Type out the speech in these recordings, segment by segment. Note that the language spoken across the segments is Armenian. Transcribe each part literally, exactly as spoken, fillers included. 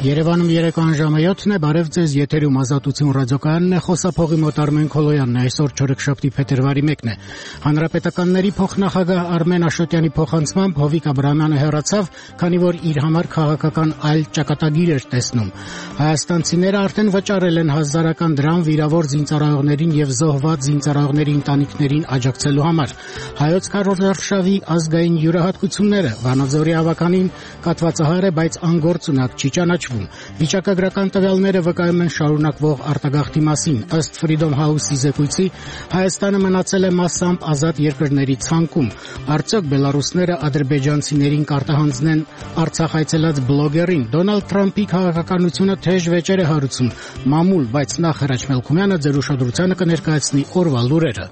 Երևանում երեկոյան ժամը յոթն է, բարև ձեզ, եթերում Ազատություն ռադիոկայանն է, խոսափողի մոտ Արմեն Քոլոյանն է, այսօր չորեքշաբթի փետրվարի մեկն է։ Հանրապետականների փոխնախագահ Արմեն Աշոտյանի փոխանցմամբ Հովիկ Աբրահամյանը հեռացավ, քանի որ իր համար քաղաքական այլ ճակատագիր էր տեսնում։ Հայաստանցիները արդեն վճարել են հազարական դրամ վիրավոր զինծառայողներին եւ զոհված զինծառայողների ընտանիքներին աջակցելու համար։ Հայոց քարոզարշավի ազգային յուրահատկությունները Վանաձորի ավականին կատվածահար է, բայց անգործունակ չի ճանաչվում։ Վիճակագրական տվյալները վկայում են շարունակվող արտագաղթի մասին։ Ըստ Freedom House-ի զեկույցի, Հայաստանը մնացել է մասամբ ազատ երկրների ցանկում։ Արդյոք բելարուսները ադրբեջանցիներին կարտահանձնեն Արցախ այցելած բլոգերին։ Դոնալդ Թրամփի քաղաքականությունը թեժ վեճեր է հարուցում։ Մամուլ, բայց նախ Հրաչ Մելքումյանը ձեր ուշադրությանը կներկայացնի օրվա լուրերը։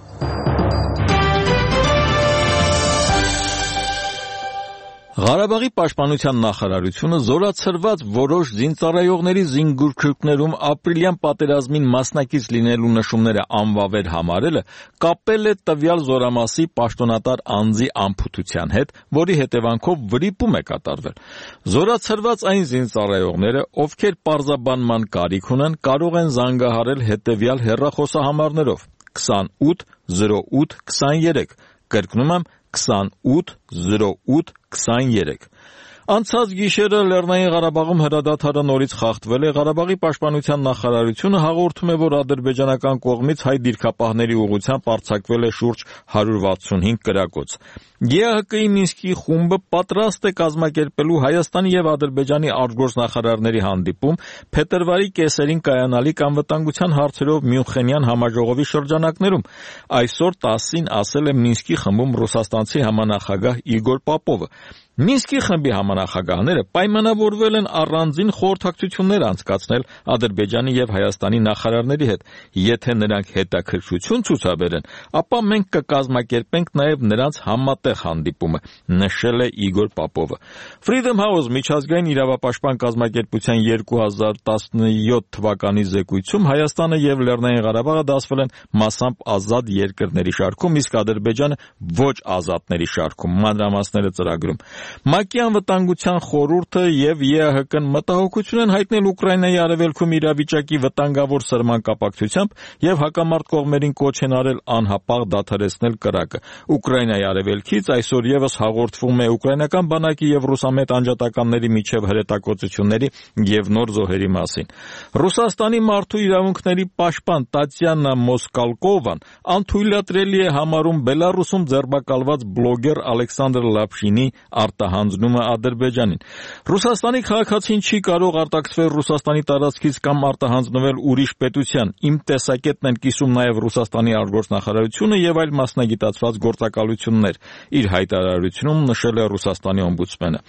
Ղարաբաղի պաշտպանության նախարարությունը զորացրված որոշ զինծառայողների զինգուրքերում ապրիլյան պատերազմին մասնակից լինելու նշումները անվավեր համարելը կապել է տվյալ զորամասի պաշտոնատար անձի անփութության հետ, որի հետևանքով վրիպում է կատարվել։ Զորացրված այն զինծառայողները, ովքեր պարզաբանման կարիք ունեն, կարող են զանգահարել հետևյալ հեռախոսահամարներով քսանութ զրո ութ քսաներեք, կրկնում եմ քսանութ զրո ութ քսաներեք։ Անցած գիշերը Լեռնային Ղարաբաղում հրադադարը նորից խախտվել է։ Ղարաբաղի պաշտպանության նախարարությունը հաղորդում է, որ ադրբեջանական կողմից հայ դիրքապահների ուղղությամբ արձակվել է շուրջ հարյուր վաթսունհինգ կրակոց։ ԵԱՀԿ-ի Մինսկի խումբը պատրաստ է կազմակերպելու Հայաստանի եւ Ադրբեջանի արտգործնախարարների հանդիպում փետրվարի կեսերին կայանալիք անվտանգության հարցերով Մյունխենյան համաժողովի շրջանակներում։ Այսօր տասին ասել է Մինսկի խմբում ռուսաստանցի համանախագահ Իգոր Պապովը։ Մինսկի խմբի համանախագահները պայմանավորվել են առանձին խորհրդակցություններ անցկացնել Ադրբեջանի եւ Հայաստանի նախարարների հետ։ Եթե նրանք հետաքրքրություն ցուցաբերեն, ապա մենք կկազմակերպենք նաեւ նրանց համատեղ հանդիպումը, նշել է Իգոր Պապովը։ Freedom House միջազգային իրավապաշտպան կազմակերպության երկու հազար տասնյոթ թվականի զեկույցում Հայաստանը եւ Լեռնային Ղարաբաղը դասվել են մասամբ ազատ երկրների շարքում, իսկ Ադրբեջանը ոչ ազատների շարքում։ Մանրամասները ծրագրում։ ՄԱԿ-ի անվտանգության խորհուրդը եւ ԵԱՀԿ-ն մտահոգություն են հայտնել Ուկրաինայի արևելքում իրավիճակի վտանգավոր սրման կապակցությամբ եւ հակամարտ կողմերին կոչ են արել անհապաղ դադարեցնել կրակը։ Ուկրաինայի արևելքից այսօր եւս հաղորդվում է ուկրաինական բանակի եւ ռուսամետ անջատականների միջև հրետակոծությունների եւ նոր զոհերի մասին։ Ռուսաստանի մարդու իրավունքների պաշտպան Տատյանա Մոսկալկովան անթույլատրելի է համարում Բելարուսում ձերբակալված բլոգեր Ալեքսանդր Լապշինի արտահանձնումը Ադրբեջանին։ Ռուսաստանի քաղաքացին չի կարող արտաքսվել Ռուսաստանի տարածքից կամ արտահանձնվել ուրիշ պետության։ Իմ տեսակետն են կիսում նաև Ռուսաստանի արտգործնախարարությունը եւ այլ մասնագիտացված գործակալություններ, իր հայտարարությունում նշել է Ռուսաստանի օմբուդսմենը։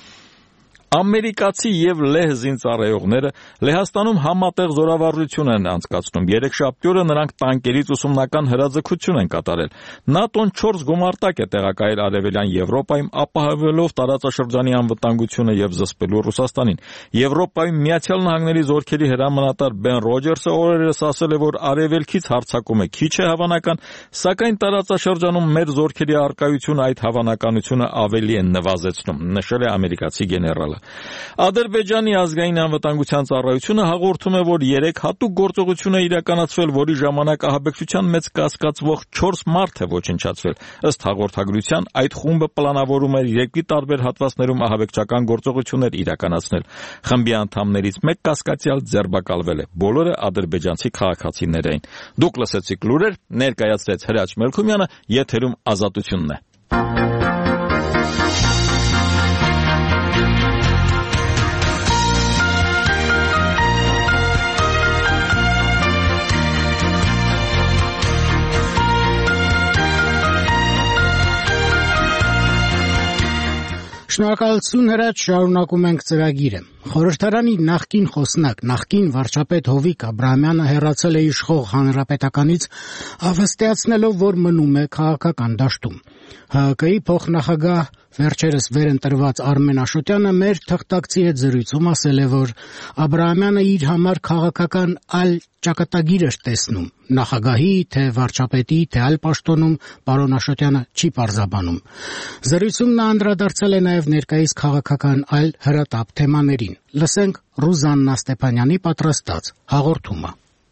Ամերիկացի եւ լեհ զինծառայողները Լեհաստանում համատեղ զորավարժություն են անցկացնում։ Երեքշաբթի օրը նրանք տանկերից ուսումնական հրաձգություն են կատարել։ ՆԱՏՕ-ն չորս գումարտակ է տեղակայել արևելյան Եվրոպայում, ապահովելով տարածաշրջանի անվտանգությունը եւ զսպելու Ռուսաստանին։ Եվրոպայում Միացյալ Նահանգների զորքերի հրամանատար Բեն Ռոջերսը օրերս ասել է, որ արևելքից հարձակումը քիչ է հավանական, սակայն տարածաշրջանում մեր զորքերի առկայությունը այդ հավանականությունը ավելի է նվազեցնում, նշել է ամերիկացի գեներալը։ Ադրբեջանի ազգային անվտանգության ծառայությունը հաղորդում է, որ երեք հատուկ գործողություն է իրականացվել, որի ժամանակ ահաբեկչության մեջ կասկածվող չորս մարդ է ոչնչացվել։ Ըստ հաղորդագրության, այդ խումբը պլանավորում էր երկրի տարբեր հատվածներում ահաբեկչական գործողություններ իրականացնել։ Խմբի անդամներից մեկ կասկածյալ ձերբակալվել է։ Բոլորը ադրբեջանցի քաղաքացիներ էին։ Դուք լսեցիք լուրեր, ներկայացրեց Հրաչ Մելքումյանը, եթերում Ազատությունն է։ Շնորհակալություն Հրաչ, շարունակում ենք ծրագիրը։ Խորհրդարանի նախկին խոսնակ, նախկին վարչապետ Հովիկ Աբրահամյանը հեռացել է իշխող հանրապետականից, հավաստիացնելով, որ մնում է քաղաքական դաշտում։ Հ Կ-ի փոխնախագահ վերջերս վեր ընտրված Արմեն Աշոտյանը մեր թղթակցի հետ զրույցում ասել է, որ Աբրահամյանը իր համար քաղաքական այլ ճակատագիր էր տեսնում։ Նախագահի, թե վարչապետի, թե այլ պաշտոնում պարոն Աշոտյանը չի պարզաբանում։ Զրույցում նա անդրադարձել է նաև ներկայիս քաղաքական այլ հրատապ թեմաներին։ Լսենք Ռուզաննա Ստեփանյանի պատրաստած հաղորդումը։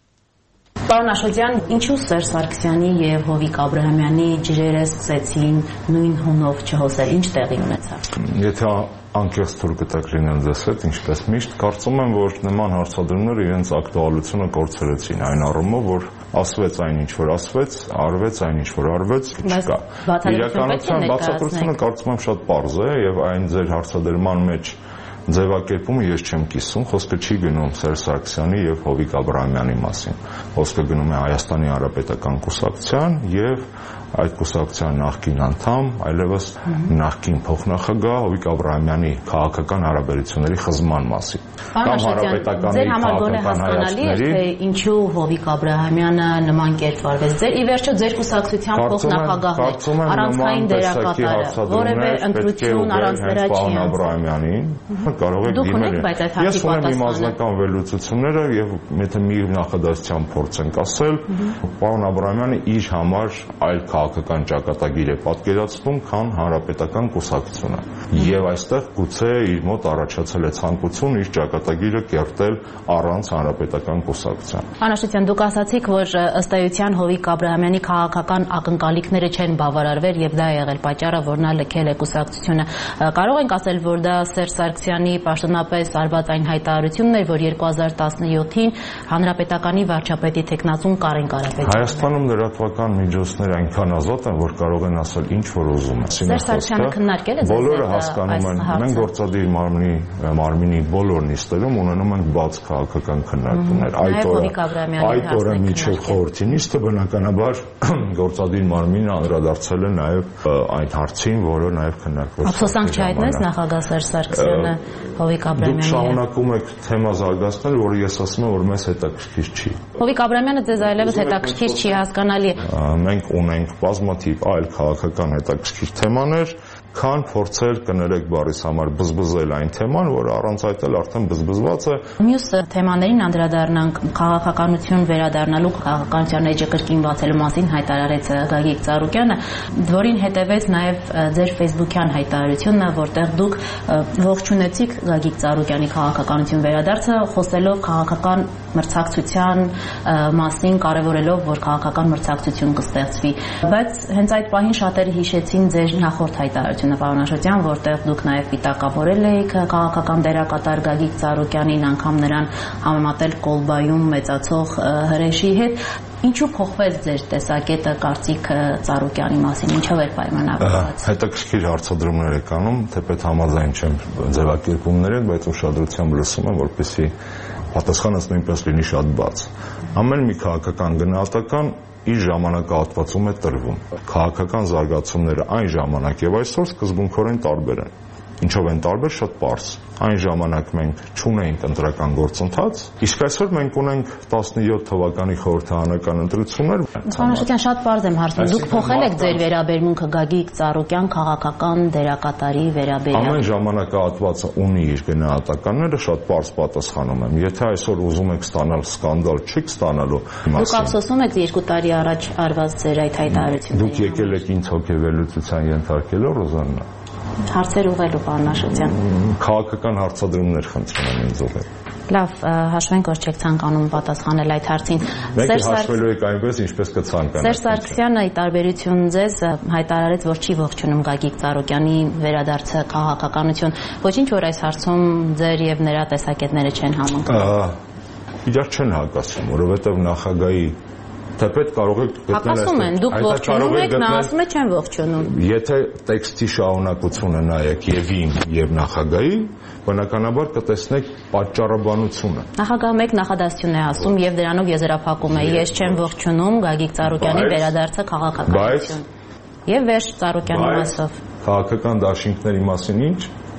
Պարոն Աշոտյան, ինչու Սերժ Սարգսյանի եւ Հովիկ Աբրահամյանի ջրերը սկսեցին նույն հունով չհոսել, ինչ տեղի ունեցավ։ Եթե անկեղծ թույլ կտակ լինել ձեզ հետ, ինչպես միշտ, կարծում եմ, որ նման հարցադրումները իրենց ակտուալությունը կորցրեցին այն առումով, որ ասվեց այն ինչ որ ասվեց, արվեց այն ինչ որ արվեց, չկա։ Իրականության բացատրությունը կարծում եմ շատ պարզ է եւ այն ձեր հարցադրման մեջ ձևակերպումը ես չեմ կիսում, խոսքը չի գնում Սերժ Սարգսյանի եւ Հովիկ Աբրահամյանի մասին։ Խոսքը գնում է Հայաստանի Հանրապետական կուսակցության եւ այդ կուսակցության նախկին անդամ, այլևս նախկին փոխնախագահ Հովիկ Աբրահամյանի քաղաքական հարաբերությունների խզման մասին։ Կամ հանրապետականի քաղաքական հայացքների, թե ինչու Հովիկ Աբրահամյանը նման կերպ վարվեց։ Ձեր ի վերջո ձեր կուսակցության փոխնախագահն է, առանցքային դերակատարը, որևէ ընտրություն առանց դրա չի Աբրահամյանին կարող եք դիմել։ Ես ունեմ իմ անձնական վերլուծությունները եւ եթե մի նախադասության փորձ ենք ասել, պարոն Աբրահամյանը իր համար այլ քաղաքական ճակատագիր է պատկերացնում, քան հանրապետական կուսակցությունը։ Եվ այստեղ գուցե իր մոտ առաջացել է ցանկություն իր ճակատագիրը կերտել առանց հանրապետական կուսակցության։ Պարոն Աշոտյան, դուք ասացիք, որ ըստ էության Հովիկ Աբրահամյանի քաղաքական ակնկալիքները չեն բավարարվել եւ դա է եղել պատճառը, որ նա լքել է կուսակցությունը։ Կարող ենք ասել, որ դա Սերժ Սարգսյանի պաշտոնապես արված այն հայտարարությունն էր, որ երկու հազար տասնյոթին հանրապետականի վարչապետի տեխնացուն Կարեն Կարապետյանը։ Հայաստանում լրատվական միջոցները այնքան ազատ են, որ կարող են ասել ինչ որ ուզում են։ Սերժ Սարգսյանը քննարկել է բոլորը հասկանում են, մենք գործադիր մարմնի մարմինի բոլոր նիստերում ունենում ենք բաց քաղաքական քննարկումներ։ Այդ օրը այդ օրը միջև խորհրդի նիստը բնականաբար գործադիր մարմինը անդրադարձել է նաև այդ հարցին, որը նաև քննարկվեց։ Ափսոսանք չհայտնեց նախագահ Սերժ Սարգսյանը Հովիկ Աբրահամյանի։ Դուք շարունակում եք թեմա զարգացնել, որը ես ասում եմ, որ մեզ հետաքրքիր չի։ Հովիկ Աբրահամյանը ձեզ այլևս հետաքրքիր չի, հասկանալի։ Մենք ունենք բազմաթիվ այլ քաղաքական հետաքրքիր թեմաներ, քան փորձել կներեք բառիս համար բզբզել այն թեման, որը առանց այդ էլ արդեն բզբզված է։ Մյուս թեմաներին անդրադառնանք քաղաքականություն վերադառնալու քաղաքականության էջը կրկին բացելու մասին հայտարարեց Գագիկ Ծառուկյանը, որին հետևեց նաև ձեր Facebook-յան հայտարարությունը, որտեղ դուք ողջունեցիք Գագիկ Ծառուկյանի քաղաքականություն վերադարձը, խոսելով քաղաքական մրցակցության մասին, կարևորելով, որ քաղաքական մրցակցություն կստեղծվի։ Բայց հենց այդ պահին շատերը հիշեցին ձեր նախորդ հայտարարությունը, պարոն Աշոտյան, որտեղ դուք նաև պիտակավորել եք քաղաքական դերակատար Գագիկ Ծառուկյանին, անգամ նրան համեմատել Կոլբայում մեծացող հրեշի հետ։ Ինչու փոխվեց ձեր տեսակետը, կարծիքը Ծառուկյանի մասին, ինչով էր պայմանավորված։ Հետաքրքիր հարցադրումներ եք անում, թեպետ համաձայն չեմ ձևակերպումներով, բայց ուշադրությամբ լսում եմ, որպեսզի պատասխանս նույնպես լինի շատ բաց։ Ամեն մի քաղաքական գնահատական իր ժամանակահատվածում է տրվում։ Քաղաքական զարգացումները այն ժամանակ եւ այսօր սկզբունքորեն տարբեր են։ Ինչով են տարբեր, շատ պարզ։ Այն ժամանակ մենք չունեինք ընտրական գործընթաց, իսկ այսօր մենք ունենք տասնյոթ թվականի խորհրդարանական ընտրություններ։ Պարոն Աշոտյան, շատ պարզ եմ հարցնում։ Դուք փոխել եք ձեր վերաբերմունքը Գագիկ Ծառուկյան քաղաքական դերակատարի վերաբերյալ։ Ամեն ժամանակահատվածը ունի իր գնահատականները, շատ պարզ պատասխանում եմ։ Եթե այսօր ուզում եք ստանալ սկանդալ, չեք ստանալու։ Դուք ափսոսում եք երկու տարի առաջ արված ձեր այդ հայտարարությունները։ Դուք եկել եք ինձ հոգեվերլուծության ենթարկելով, Ռոզաննա։ Հարցեր ուղղելու, պարոն Աշոտյան։ Քաղաքական հարցադրումներ խնդրում եմ ինձ ուղղել։ Լավ, հաշվենք, որ չեք ցանկանում պատասխանել այդ հարցին։ Մենք հաշվելու եք այնպես, ինչպես կցանկանաք։ Սերժ Սարգսյանը ի տարբերություն ձեզ հայտարարեց, որ չի ողջունում Գագիկ Ծառուկյանի վերադարձը քաղաքականություն։ Ոչինչ, որ այս հարցում ձեր եւ նրա տեսակետները չեն համընկնում։ Իրար չեն հակասում, որովհետեւ նախագահի թեպետ կարող եք գտնել Հակասում են, դուք ողջունում եք, նա ասում է չեմ ողջունում։ Եթե տեքստի շարունակությունը նայեք եւ իմ եւ նախագահի, բնականաբար կտեսնեք պատճառաբանությունը։ Նախագահը մեկ նախադասություն է ասում եւ դրանով եզրափակում է. ես չեմ ողջունում Գագիկ Ծառուկյանի վերադարձը քաղաքականություն։ Եվ վերջ Ծառուկյանի մասով։ Քաղաքական դաշինքների մասին ինչ։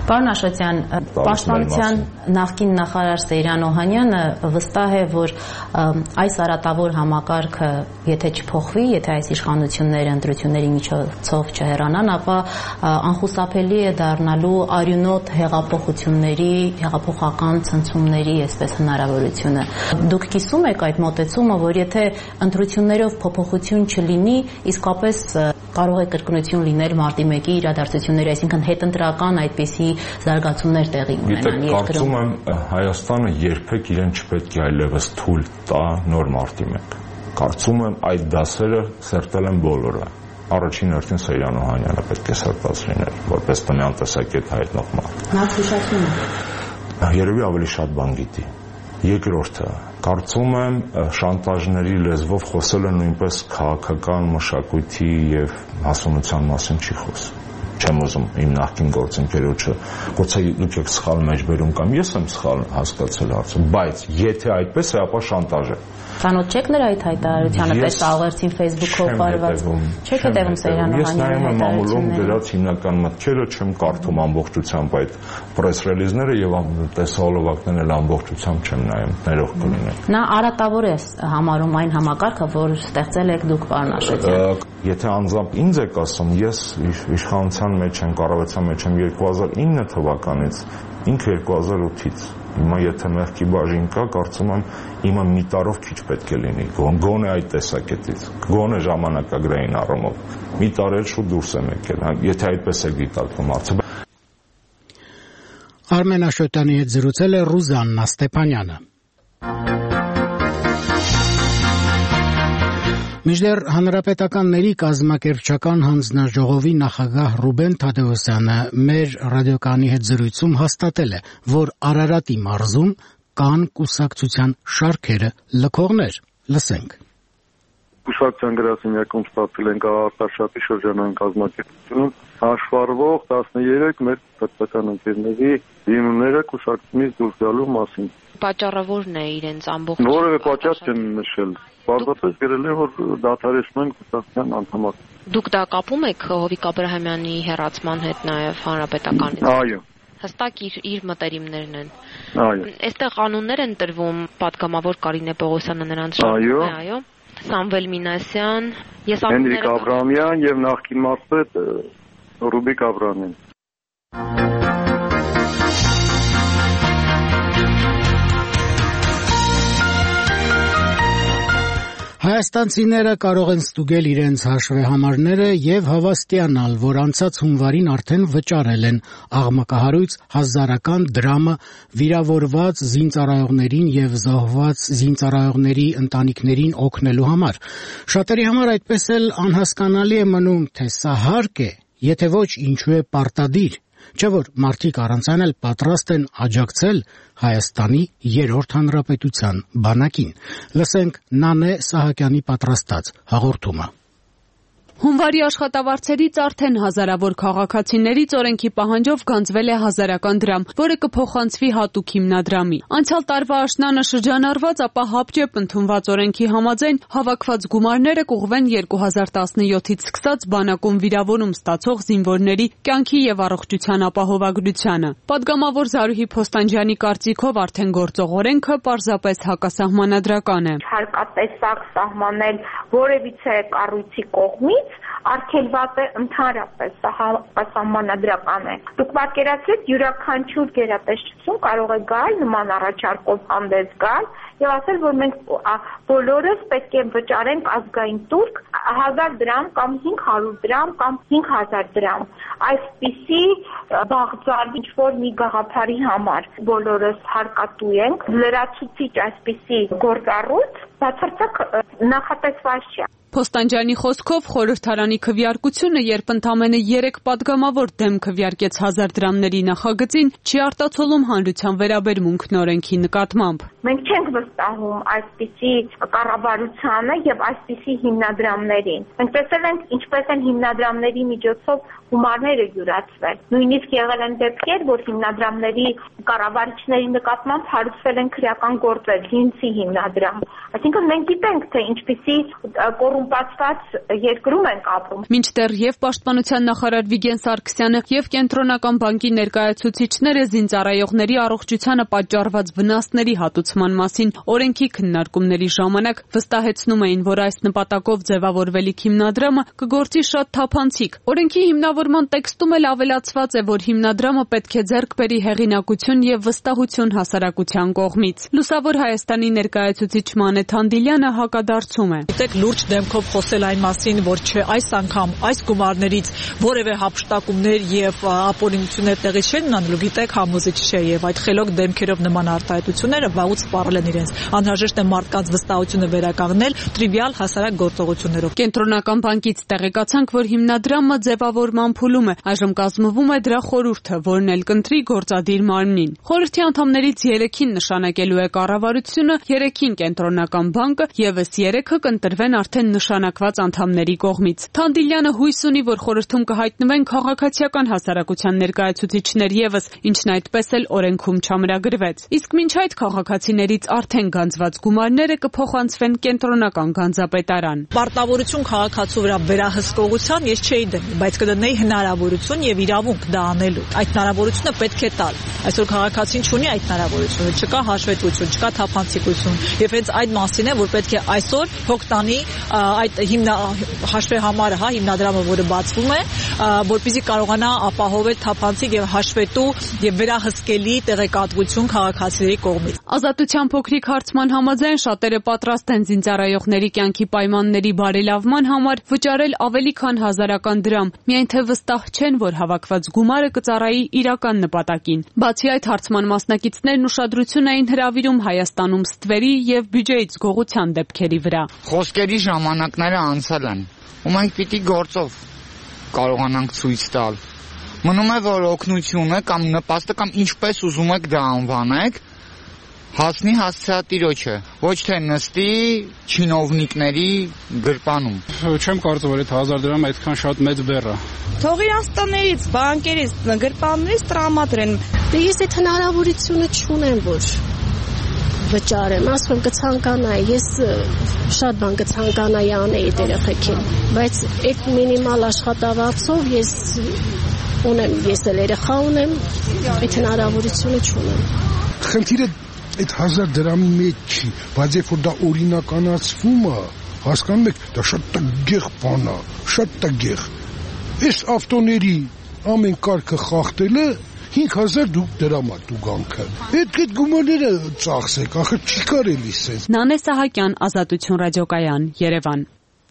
Պարոն Աշոտյան, Պաշտպանության նախկին նախարար Սեյրան Օհանյանը վստահ է, որ այս արատավոր համակարգը եթե չփոխվի, եթե այս իշխանությունները ընտրությունների միջոցով չհեռանան, ապա անխուսափելի է դառնալու արյունոտ հեղափոխությունների, հեղափոխական ցնցումների, այսպես հնարավորությունը։ Դուք կիսում եք այդ մոտեցումը, որ եթե ընտրություններով փոփոխություն չլինի, իսկապես կարող է կրկնություն լինել մարտի մեկի իրադարձությունների, այսինքն հետընտրական այդպիսի զարգացումներ տեղի ունենան երկրում։ Կարծում եմ Հայաստանը երբեք իրեն չպետք է այլևս թույլ տա նոր մարտի մեկ։ Կարծում եմ այդ դասերը սերտել են բոլորը։ Առաջին հերթին Սեյրան Օհանյանը պետք է սրտած լիներ, որպես տնյան տեսակետ հայտնող մարդ։ Նա հիշացնում է։ Երևի ավելի շատ բան գիտի։ Երկրորդը, կարծում եմ շանտաժների լեզվով խոսելը նույնպես քաղաքական մշակույթի եւ հասունության մասին չի խոսում։ Չեմ ուզում իմ նախկին գործընկերոջը, գուցե դուք եք սխալ մեջբերում կամ ես եմ սխալ հասկացել հարցը, բայց եթե այդպես է, ապա շանտաժ է։ Ծանոթ չեք նրա այդ հայտարարությանը, պես աղերցին Facebook-ով վարված։ Չեք հետևում Սեյրան Օհանյանի հայտարարություններին։ Ես նայում եմ ամուլում դրած հիմնական մտքերը, չեմ կարդում ամբողջությամբ այդ press release-ները եւ տեսահոլովակներն էլ ամբողջությամբ չեմ նայում, ներող կլինի։ Նա արատավոր է համարում այն համակարգը, որ ստեղծել եք դուք, պարոն Աշոտյան։ Եթե անձամբ ինձ եք ասում, ես իշխանության մեջ եմ, կառավարության մեջ եմ երկու հազար ինը թվականից, ինքը երկու հազար ութից։ Հիմա եթե մեղքի բաժին կա, կարծում եմ իմը մի տարով քիչ պետք է լինի, գոնե այդ տեսակետից, գոնե ժամանակագրային առումով։ Մի տարի էլ շուտ դուրս եմ եկել, եթե այդպես է դիտարկվում հարցը։ Արմեն Աշոտյանի հետ զրուցել է Ռուզաննա Ստեփանյանը։ Մինչդեռ հանրապետականների կազմակերպչական հանձնաժողովի նախագահ Ռուբեն Թադեոսյանը մեր ռադիոկայանի հետ զրույցում հաստատել է, որ Արարատի մարզում կան կուսակցության շարքերը լքողներ։ Լսենք։ Կուսակցության գրասենյակում ստացել ենք Արտաշատի շրջանային կազմակերպությունում հաշվառվող տասներեք մեր պետական ընկերների դիմումները կուսակցությունից դուրս գալու մասին։ Պատճառը որն է իրենց ամբողջ։ Որևէ պատճառ չեն նշել։ Պարզապես գրել է, որ դադարեցնում են կուսակցության անդամակցությունը։ Դուք դա կապում եք Հովիկ Աբրահամյանի հեռացման հետ նաև հանրապետականից։ Այո։ Հստակ իր իր մտերիմներն են։ Այո։ Այստեղ կանոններ են տրվում, պատգամավոր Կարինե Պողոսյանը նրանց շարքում է, այո։ Սամվել Մինասյան, ես Հենրիկ Աբրահամյան եւ նախկին մարզպետ Ռուբիկ Աբրահամյան։ Հայաստանցիները կարող են ստուգել իրենց հաշվեհամարները եւ հավաստիանալ, որ անցած հունվարին արդեն վճարել են աղմկահարույց հազարական դրամը վիրավորված զինծառայողներին եւ զոհված զինծառայողների ընտանիքներին օգնելու համար։ Շատերի համար այդպես էլ անհասկանալի է մնում, թե սա հարկ է, եթե ոչ ինչու է պարտադիր։ Չէ՞ որ մարդիկ առանց այն էլ պատրաստ են աջակցել Հայաստանի երրորդ հանրապետության բանակին։ Լսենք Նանե Սահակյանի պատրաստած հաղորդումը։ Հունվարի աշխատավարձերից արդեն հազարավոր քաղաքացիներից օրենքի պահանջով գանձվել է հազարական դրամ, որը կփոխանցվի հատուկ հիմնադրամի։ Անցյալ տարվա աշնանը շրջանառված, ապա հապճեպ ընդունված օրենքի համաձայն հավաքված գումարները կուղղվեն երկու հազար տասնյոթից սկսած բանակում վիրավորում ստացող զինվորների կյանքի եւ առողջության ապահովագրությանը։ Պատգամավոր Զարուհի Փոստանջյանի կարծիքով արդեն գործող օրենքը պարզապես հակասահմանադրական է։ Հարկատեսակ սահմանել որևիցե կառույցի կողմից արգելված է ընդհանրապես, սա հակասահմանադրական է։ Դուք պատկերացրեք, յուրաքանչյուր գերատեսչություն կարող է գալ նման առաջարկով հանդես գալ եւ ասել, որ մենք բոլորս պետք է վճարենք ազգային տուրք հազար դրամ կամ հինգ հարյուր դրամ կամ հինգ հազար դրամ։ Այսպիսի բաղձալ ինչ-որ մի գաղափարի համար բոլորս հարկատու ենք, լրացուցիչ այսպիսի գործառույթ բացարձակ նախատեսված չէ։ Փոստանջյանի խոսքով խորհրդարանի քվեարկությունը, երբ ընդամենը երեք պատգամավոր դեմ քվեարկեց հազար դրամների նախագծին, չի արտացոլում հանրության վերաբերմունքն օրենքի նկատմամբ։ մենք չենք վստահում այսպիսի կառավարությանը եւ այսպիսի հիմնադրամներին։ Մենք տեսել ենք ինչպես են հիմնադրամների միջոցով գումարները յուրացվել։ Նույնիսկ եղել են դեպքեր, որ հիմնադրամների կառավարիչների նկատմամբ հարուցվել են քրեական գործեր, Լինցի հիմնադրամ։ Այսինքն մենք գիտենք, թե ինչպիսի կոռումպացված երկրում ենք ապրում։ Մինչդեռ եւ Պաշտպանության նախարար Վիգեն Սարգսյանը եւ Կենտրոնական բանկի ներկայացուցիչները զինծառայողների առողջությանը պատճառված վնասների հատուցման մասին օրենքի քննարկումների ժամանակ վստահեցնում էին, որ այս նպատակով ձևավորվելիք հիմնադրամը կգործի շատ թափանցիկ։ Օրենքի հիմնավորման տեքստում էլ ավելացված է, որ հիմնադրամը պետք է ձեռք բերի հեղինակություն եւ վստահություն հասարակության կողմից։ Լուսավոր Հայաստանի ներկայացուցիչ Մանե Թանդիլյանը հակադարձում է։ Գիտեք, լուրջ դեմքով խոսել այն մասին, որ չէ այս անգամ այս գումարներից որևէ հափշտակումներ եւ ապօրինություններ տեղի չեն ունենալու, գիտեք, համոզիչ չէ եւ այդ խելոք դեմքերով նման արտահայտությունները վաղուց սպառել են իրենց։ Անհրաժեշտ է մարդկանց վստահությունը վերականգնել տրիվիալ հասարակ գործողություններով։ Կենտրոնական բանկից տեղեկացանք, որ հիմնադրամը ձևավորման փուլում է։ Այժմ կազմվում է դրա խորհուրդը, որն էլ կընտրի գործադիր մարմնին։ Խորհրդի անդամներից երեքին նշանակելու է կառավարությունը, երեքին Կենտրոնական բանկը, եւս երեքը կընտրվեն արդեն նշանակված անդամների կողմից։ Թանդիլյանը հույս ունի, որ խորհրդում կհայտնվեն քաղաքացիական հասարակության ներկայացուցիչներ եւս, ինչն այդպես էլ օրենքում չամրագրվեց։ Իսկ մինչ այդ քաղաքացիներից արդեն գանձված գումարները կփոխանցվեն Կենտրոնական գանձապետարան։ Պարտավորություն քաղաքացու վրա վերահսկողության ես չէի դնում, բայց կդնեի հնարավորություն եւ իրավունք դա անելու։ Այդ հնարավորությունը պետք է տալ։ Այսօր քաղաքացին չունի այդ հնարավորությունը, չկա հաշվետվություն, չկա թափանցիկություն, եւ հենց այդ մասին է, որ պետք է այսօր փոք տանի այդ հիմնա հաշվի համարը, հա, հիմնադրամը, որը բացվում է, որպեսզի կարողանա ապահովել թափանցիկ եւ հաշվետու եւ վերահսկելի տեղեկատվություն քաղաքացիների կողմից։ Ազատության փոքրիկ հարցման համաձայն շատերը պատրաստ են զինծառայողների կյանքի պայմանների բարելավման համար վճարել ավելի քան հազարական դրամ, միայն թե վստահ չեն, որ հավաքված գումարը կծառայի իրական նպատակին։ Բացի այդ, հարցման մասնակիցներն ուշադրություն էին հրավիրում Հայաստանում ստվերի եւ բյուջեից գողության դեպքերի վրա։ Խոսքերի ժամանակները անցել են, ու մենք պիտի գործով կարողանանք ցույց տալ։ Մնում է, որ օգնությունը կամ նպաստը կամ ինչպես ուզում եք դա անվանեք, հասնի հասցեատիրոջը, ոչ թե նստի չինովնիկների գրպանում։ Չեմ կարծում, որ այդ հազար դրամ այդքան շատ մեծ բեռ է։ Թող իրանց տներից, բանկերից, գրպաններից տրամադրեն։ Դե ես այդ հնարավորությունը չունեմ, որ վճարեմ, ասում եմ կցանկանայի, ես շատ բան կցանկանայի անեի երեխեքին, բայց այդ մինիմալ աշխատավարձով ես ունեմ, ես էլ երեխա ունեմ, այդ հնարավորությունը չունեմ։ Խնդիրը այդ հազար դրամի մեջ չի, բայց երբ որ դա օրինականացվում է, հասկանում եք, դա շատ տգեղ բան է, շատ տգեղ։ Այս ավտոների ամեն կարգը խախտելը հինգ հազար դրամ է տուգանքը։ Այդ այդ գումարները ծախսեք, ախր չի կարելի սենց։ Նանե Սահակյան, Ազատություն ռադիոկայան, Երևան։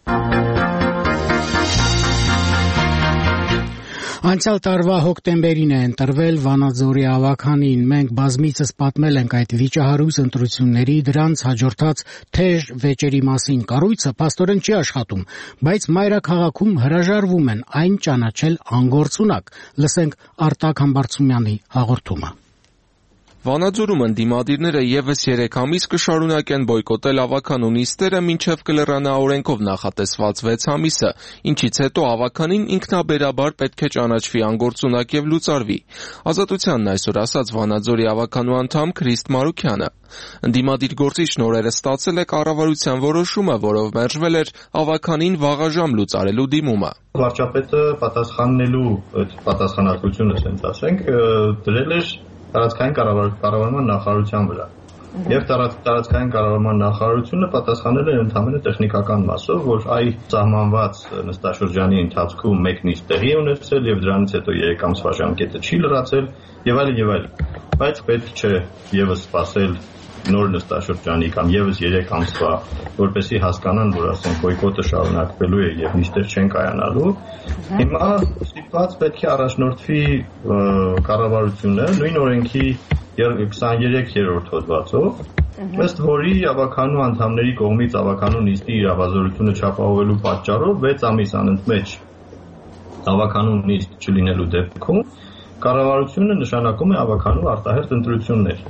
Անցյալ տարվա հոկտեմբերին է ընտրվել Վանաձորի ավականին։ Մենք բազմիցս պատմել ենք այդ վիճահարույց ընտրությունների, դրանց հաջորդած թեժ վեճերի մասին։ Կառույցը փաստորեն չի աշխատում, բայց մայրաքաղաքում հրաժարվում են այն ճանաչել անգործունակ։ Լսենք Արտակ Համբարձումյանի հաղորդումը։ Վանաձորում ընդդիմադիրները եւս երեք ամիս կշարունակեն բոյկոտել ավականու նիստերը, մինչև կլրանա օրենքով նախատեսված վեց ամիսը, ինչից հետո ավականին ինքնաբերաբար պետք է ճանաչվի անգործունակ եւ լուծարվի։ Ազատությանն այսօր ասաց Վանաձորի ավականու անդամ Քրիստ Մարուքյանը։ Ընդդիմադիր գործիչն օրերը ստացել է կառավարության որոշումը, որով մերժվել էր ավականին վաղաժամ լուծարելու դիմումը։ Վարչապետը պատասխանելու այդ պատասխանատվությունը, ասենք ասենք, դրել էր տարածքային կառավարման նախարարության վրա։ Եվ տարածքային կառավարման նախարարությունը պատասխանել է ընդհանրապես տեխնիկական մասով, որ այ սահմանված նստաշրջանի ընթացքում մեկ նիստ տեղի ունեցել եւ դրանից հետո երեք ամսվա ժամկետը չի լրացել եւ այլն եւ այլն։ Բայց պետք չէ եւս սпасել նոր նստաշրջանի կամ եւս երեք ամսվա, որպեսզի հասկանան, որ ասենք բոյկոտը շարունակվելու է եւ նիստեր չեն կայանալու։ Հիմա ստիպված պետք է առաջնորդվի կառավարությունը նույն օրենքի քսաներեք-րդ հոդվածով, ըստ որի ավականու անդամների կողմից ավականու նիստի իրավազորությունը չապահովելու պատճառով վեց ամիս անընդմեջ ավականու նիստ չլինելու դեպքում կառավարությունը նշանակում է ավականու արտահերթ ընտրություններ։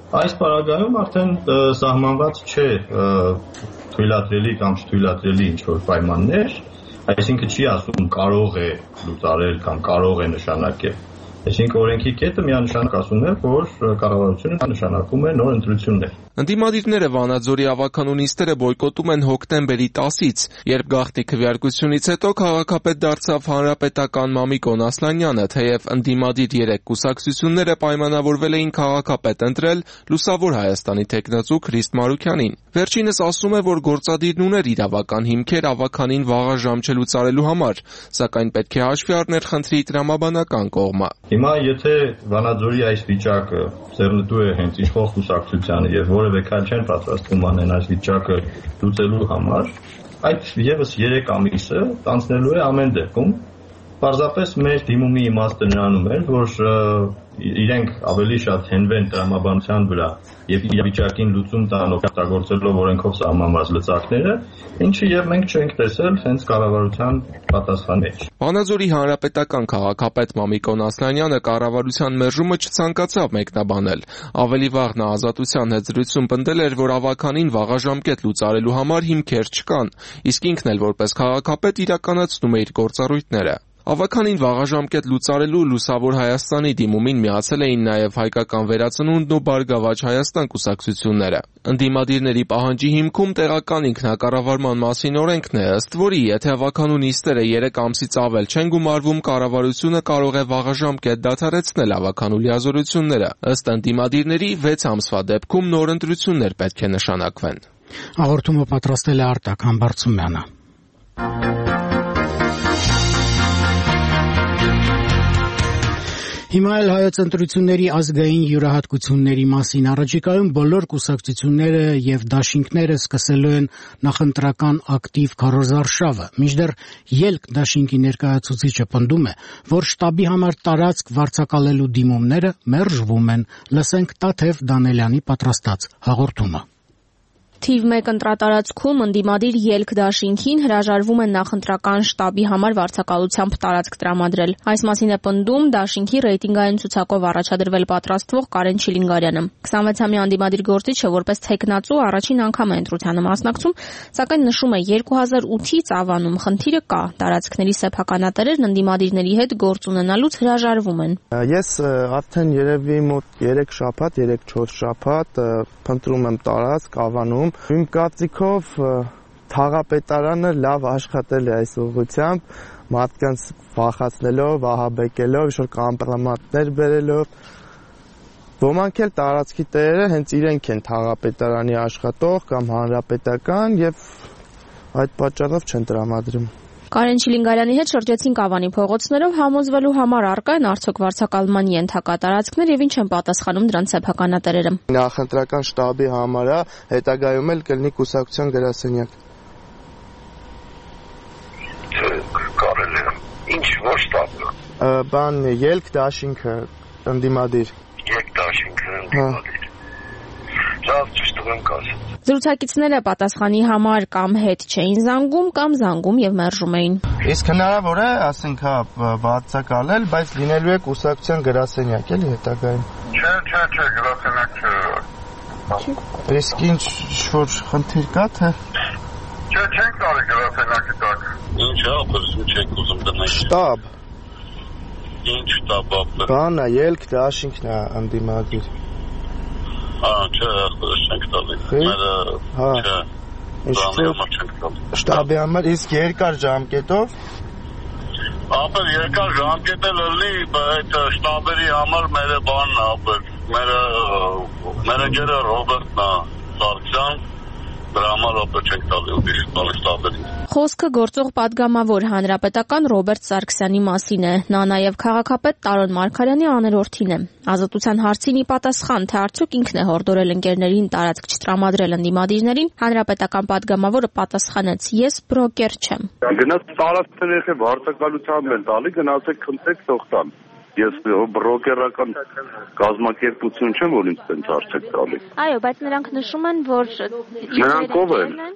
Այս պարագայում արդեն սահմանված չէ թույլատրելի կամ չթույլատրելի ինչ-որ պայմաններ, այսինքն չի ասում կարող է լուծարել կամ կարող է նշանակել։ Այսինքն օրենքի կետը միանշանակ ասում է, որ կառավարությունը նշանակում է նոր ընտրություններ։ Ընդդիմադիրները Վանաձորի ավագանու նիստերը բոյկոտում են հոկտեմբերի տասից, երբ գաղտնի քվեարկությունից հետո քաղաքապետ դարձավ հանրապետական Մամիկոն Ասլանյանը, թեև ընդդիմադիր երեք կուսակցությունները պայմանավորվել էին քաղաքապետ ընտրել Լուսավոր Հայաստանի թեկնածու Քրիստ Մարուքյանին։ Վերջինս ասում է, որ գործադիրն ուներ իրավական հիմքեր ավագանին վաղաժամ չլուծարելու համար, սակայն պետք է հաշվի առներ խնդրի տրամաբանական կողմը։ Հիմա եթե Վանաձորի այս վիճակը ձեռնտու է հենց իշխող կուսակցությանը եւ որևէ քայլ չեն պատրաստվում անեն այս վիճակը լուծելու համար, այդ եւս երեք ամիսը տանցնելու է ամեն դեպքում։ Պարզապես մեր դիմումի իմաստը նրանում է, որ իրենք ավելի շատ հենվեն տրամաբանության վրա եւ իրավիճակին լուծում տան օգտագործելով օրենքով սահմանված լծակները, ինչը եւ մենք չենք տեսել հենց կառավարության պատասխան մեջ։ Վանաձորի հանրապետական քաղաքապետ Մամիկոն Ասլանյանը կառավարության մերժումը չցանկացավ մեկնաբանել։ Ավելի վաղ նա Ազատության հետ զրույցում պնդել էր, որ ավագանին վաղաժամկետ լուծարելու համար հիմքեր չկան, իսկ ինքն էլ որպես քաղաքապետ իրականացնում է իր գործառույթները։ Ավագանին վաղաժամկետ լուծարելու Լուսավոր Հայաստանի դիմումին միացել էին նաև Հայկական վերածնունդն ու Բարգավաճ Հայաստան կուսակցությունները։ Ընդդիմադիրների պահանջի հիմքում տեղական ինքնակառավարման մասին օրենքն է, ըստ որի, եթե ավագանու նիստերը երեք ամսից ավել չեն գումարվում, կառավարությունը կարող է վաղաժամկետ դադարեցնել ավագանու լիազորությունները։ Ըստ ընդդիմադիրների վեց ամսվա դեպքում նոր ընտրություններ պետք է նշանակվեն։ Հաղորդումը պատրաստել է Արտակ Համբարձումյանը։ Հիմա էլ հայոց ընտրությունների ազգային յուրահատկությունների մասին առաջիկայում բոլոր կուսակցությունները եւ դաշինքները սկսելու են նախընտրական ակտիվ քարոզարշավը։ Մինչդեռ ելք դաշինքի ներկայացուցիչը պնդում է, որ շտաբի համար տարածք վարձակալելու դիմումները մերժվում են։ Լսենք Տաթև Դանելյանի պատրաստած հաղորդումը։ Թիվ մեկ ընտրատարածքում ընդդիմադիր ելք դաշինքին հրաժարվում են նախընտրական շտաբի համար վարձակալությամբ տարածք տրամադրել։ Այս մասին է պնդում դաշինքի ռեյտինգային ցուցակով առաջադրվել պատրաստվող Կարեն Չիլինգարյանը։ քսանվեցամյա ընդդիմադիր գործիչը որպես թեկնածու առաջին անգամ է ընտրությանը մասնակցում, սակայն նշում է երկու հազար ութից ավանում խնդիրը կա։ Տարածքների սեփականատերերն ընդդիմադիրների հետ գործ ունենալուց հրաժարվում են։ Ես արդեն երևի մոտ երեք շաբաթ, երեք-չորս շաբաթ փնտրում եմ տարածք ավանում։ Իմ կարծիքով թաղապետարանը լավ աշխատել է այս ուղղությամբ, մարդկանց վախացնելով, ահաբեկելով, ինչ-որ կամպրոմատներ բերելով։ Ոմանք էլ տարածքի տերերը հենց իրենք են թաղապետարանի աշխատող կամ հանրապետական եւ այդ պատճառով չեն տրամադրում։ Կարեն Չիլինգարյանի հետ շրջեցինք Ավանի փողոցներով համոզվելու համար առկա են արդյոք վարձակալման ենթակա տարածքներ եւ ինչ են պատասխանում դրանց սեփականատերերը։ Նախընտրական շտաբի համար է, հետագայում էլ կլինի կուսակցության գրասենյակ։ Կարելի է։ Ինչ որ շտաբը։ Բան ելք դաշինքը ընդդիմադիր։ Ելք դաշինքը ընդդիմադիր։ Լավ ճիշտ եմ ասում։ Զրուցակիցները պատասխանի համար կամ հետ չէին զանգում, կամ զանգում եւ մերժում էին։ Իսկ հնարավոր է, ասենք, հա, վարձակալել, բայց լինելու է կուսակցության գրասենյակ, էլի հետագայում։ Չէ, չէ, չէ, գրասենյակ չէ։ Իսկ ինչ որ խնդիր կա, թե։ Չէ, չենք կարի գրասենյակի տակ։ Ինչ է, ապրում չեք ուզում դնել։ Շտաբ։ Ինչ շտաբ ապրում։ Բանա, ելք դաշինքն է ընդդիմադիր։ Հա, չէ, չենք տալի։ Մերը, չէ, դրամի համար չենք տալի։ Շտաբի համար, իսկ երկար ժամկետով։ Ապեր երկար ժամկետ էլ լի, այդ շտաբերի համար մերը բանն ապեր, մերը, մերը գերը Ռոբերտն է, Սարգսյան, դրա համար ապեր չենք տալի ու դիշտ տալի շտաբերի։ Խոսքը գործող падգամավոր հանրապետական Ռոբերտ Սարգսյանի մասին է։ Նա նաև քաղաքապետ Տարոն Մարգարյանի աներորդին է։ Ազատության հարցին ի պատասխան, թե արդյոք ինքն է հորդորել ընկերներին տարածք չտրամադրել ընդդիմադիրներին, հանրապետական падգամավորը պատասխանեց. «Ես բրոկեր չեմ»։ Գնաց տարածքները վարձակալությամբ են տալի, գնացեք քննեք թող տան։ Ես բրոկերական կազմակերպություն չեմ, որ ինձ տենց արդյոք տալի։ Այո, բայց նրանք նշում են, որ նրանք ով են։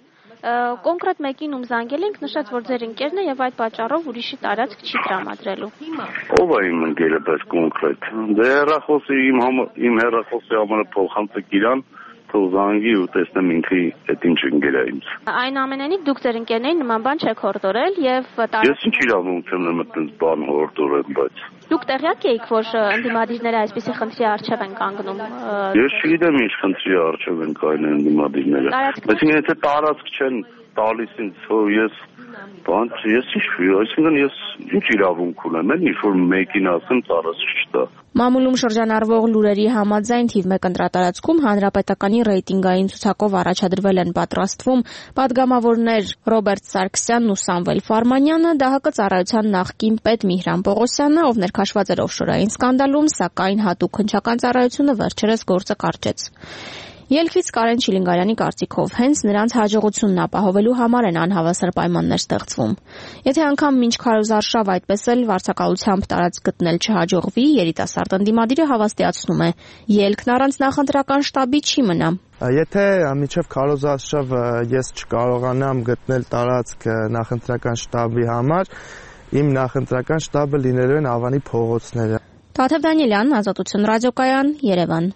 կոնկրետ մեկին ում զանգել ենք, նշած, որ ձեր ընկերն է եւ այդ պատճառով ուրիշի տարածք չի տրամադրելու։ Ով է իմ ընկերը պես կոնկրետ։ Դե հեռախոսի իմ իմ հեռախոսի համարը փոխանցեք իրան, թող զանգի ու տեսնեմ ինքը այդ ինչ ընկեր է ինձ։ Այն ամենայնիվ դուք ձեր ընկերներին նման բան չեք հորդորել եւ Ես ինչ իրավունք եմ այդպես բան հորդորել, բայց Դուք տեղյակ եք, որ ընդդիմադիրները այսպիսի խնդրի առջև են կանգնում։ Ես չգիտեմ ինչ խնդրի առջև են կանգնում ընդդիմադիրները։ Այսինքն եթե տարածք չեն տալիս ինձ, ես բան ես ինչ, այսինքն ես ինչ իրավունք ունեմ, ինչ որ մեկին ասեմ տարածք չտա։ Մամուլում շրջանառվող լուրերի համաձայն թիվ մեկ ընտրատարածքում հանրապետականի ռեյտինգային ցուցակով առաջադրվել են պատրաստվում պատգամավորներ Ռոբերտ Սարգսյանն ու Սամվել Ֆարմանյանը, ԴՀԿ ծառայության նախկին պետ Միհրան Պողոսյանը, ով ներքաշված էր օֆշորային սկանդալում, սակայն հատուկ հնչական ծառայությունը վերջերս գործը կարճեց։ Ելքից Կարեն Չիլինգարյանի կարծիքով հենց նրանց հաջողությունն ապահովելու համար են անհավասար պայմաններ ստեղծվում։ Եթե անգամ մինչ քարոզարշավ այդպես էլ վարձակալությամբ տարածք գտնել չհաջողվի, երիտասարդ ընդդիմադիրը հավաստիացնում է, ելքն առանց նախընտրական շտաբի չի մնա։ Եթե մինչև քարոզարշավ ես չկարողանամ գտնել տարածք նախընտրական շտաբի համար, իմ նախընտրական շտաբը լինելու են Ավանի փողոցները։ Թաթև Դանիելյան, Ազատություն ռադիոկայան, Երևան։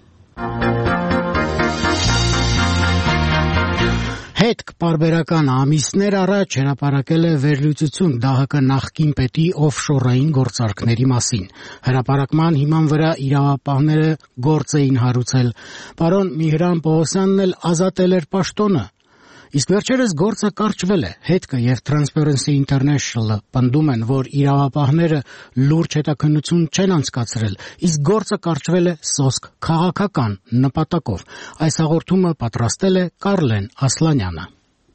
Հետք պարբերական ամիսներ առաջ հրապարակել է վերլուծություն ԴՀԿ նախկին պետի օֆշորային գործարքների մասին։ Հրապարակման հիման վրա իրավապահները գործ էին հարուցել։ Պարոն Միհրան Պողոսյանն էլ ազատել էր պաշտոնը։ Իսկ վերջերս գործը կարճվել է։ Հետքը եւ Transparency International-ը պնդում են, որ իրավապահները լուրջ հետաքննություն չեն անցկացրել, իսկ գործը կարճվել է սոսկ քաղաքական նպատակով։ Այս հաղորդումը պատրաստել է Կարլեն Ասլանյանը։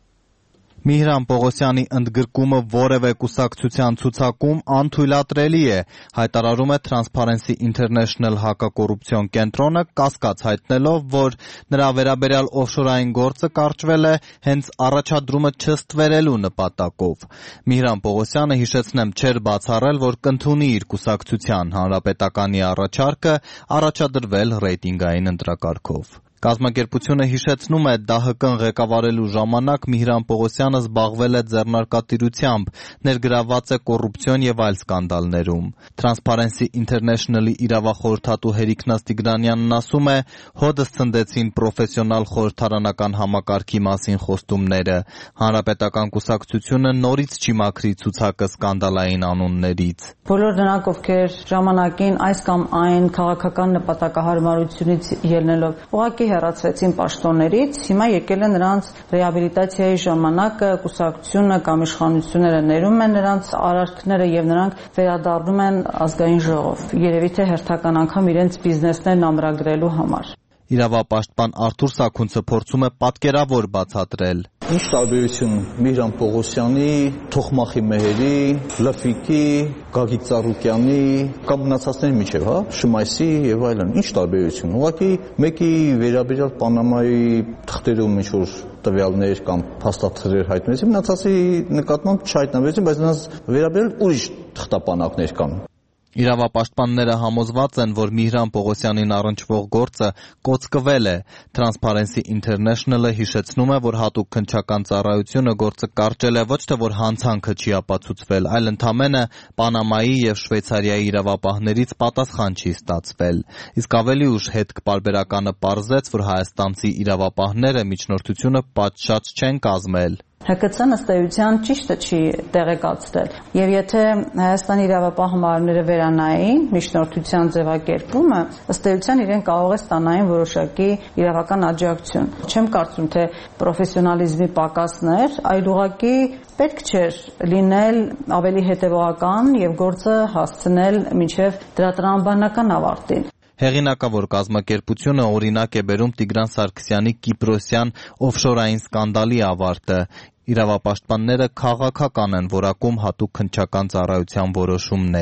Միհրան Պողոսյանի ընդգրկումը որևէ կուսակցության ցուցակում անթույլատրելի է, հայտարարում է Transparency International հակակոռուպցիոն կենտրոնը, կասկած հայտնելով, որ նրա վերաբերյալ օֆշորային գործը կարճվել է հենց առաջադրումը չստվերելու նպատակով։ Միհրան Պողոսյանը, հիշեցնեմ, չէր բացառել, որ կընդունի իր կուսակցության հանրապետականի առաջարկը առաջադրվել ռեյտինգային ընտրակարգով։ Կազմակերպությունը հիշեցնում է, ԴՀԿ-ն ղեկավարելու ժամանակ Միհրան Պողոսյանը զբաղվել է ձեռնարկատիրությամբ, ներգրավված է կոռուպցիոն եւ այլ սկանդալներում։ Transparency International-ի իրավախորհրդատու Հերիկնաս Տիգրանյանն ասում է, հոդս ցնդեցին պրոֆեսիոնալ խորհրդարանական համակարգի մասին խոստումները։ Հանրապետական կուսակցությունը նորից չի մաքրի ցուցակը սկանդալային անուններից։ Բոլոր նրանք, ովքեր ժամանակին այս կամ այն քաղաքական նպատակահարմարությունից ելնելով ուղղակի հեռացվեցին պաշտոններից, հիմա եկել է նրանց ռեաբիլիտացիայի ժամանակը, կուսակցությունը կամ իշխանությունները ներում են նրանց արարքները եւ նրանք վերադառնում են ազգային ժողով։ Երևի թե հերթական անգամ իրենց բիզնեսներն ամրագրելու համար։ Իրավապաշտպան Արթուր Սաքունցը փորձում է պատկերավոր բացատրել։ Ինչ տարբերություն Միհրան Պողոսյանի, Թոխմախի Մեհերի, Լֆիկի, Գագիկ Ծառուկյանի կամ մնացածների միջև, հա, Շմայսի եւ այլն, ինչ տարբերություն։ Ուղղակի մեկի վերաբերյալ Պանամայի թղթերում ինչ որ տվյալներ կամ փաստաթղթեր հայտնվեցին, մնացածի նկատմամբ չհայտնվեցին, բայց նրանց վերաբերյալ ուրիշ թղթապանակներ կան։ Իրավապաշտպանները համոզված են, որ Միհրան Պողոսյանին առնչվող գործը կոծկվել է։ Transparency International-ը հիշեցնում է, որ հատուկ քննչական ծառայությունը գործը կարճել է ոչ թե որ հանցանքը չի ապացուցվել, այլ ընդամենը Պանամայի եւ Շվեյցարիայի իրավապահներից պատասխան չի ստացվել։ Իսկ ավելի ուշ Հետք պարբերականը պարզեց, որ հայաստանցի իրավապահները միջնորդությունը պատշաճ չեն կազմել։ ՀԿՑ-ն ըստ էության ճիշտը չի տեղեկացրել, եւ եթե Հայաստանի իրավապահ համարները վերանային միջնորդության ձևակերպումը, ըստ էության իրեն կարող է ստանային որոշակի իրավական աջակցություն։ Չեմ կարծում, թե պրոֆեսիոնալիզմի պակասներ, այլ ուղղակի պետք չէր լինել ավելի հետևողական եւ գործը հասցնել մինչեւ դրա տրամաբանական ավարտին։ Հեղինակավոր կազմակերպությունը օրինակ է բերում Տիգրան Սարգսյանի կիպրոսյան օֆշորային սկանդալի ավարտը։ Իրավապաշտպանները քաղաքական են որակում հատուկ քննչական ծառայության որոշումները։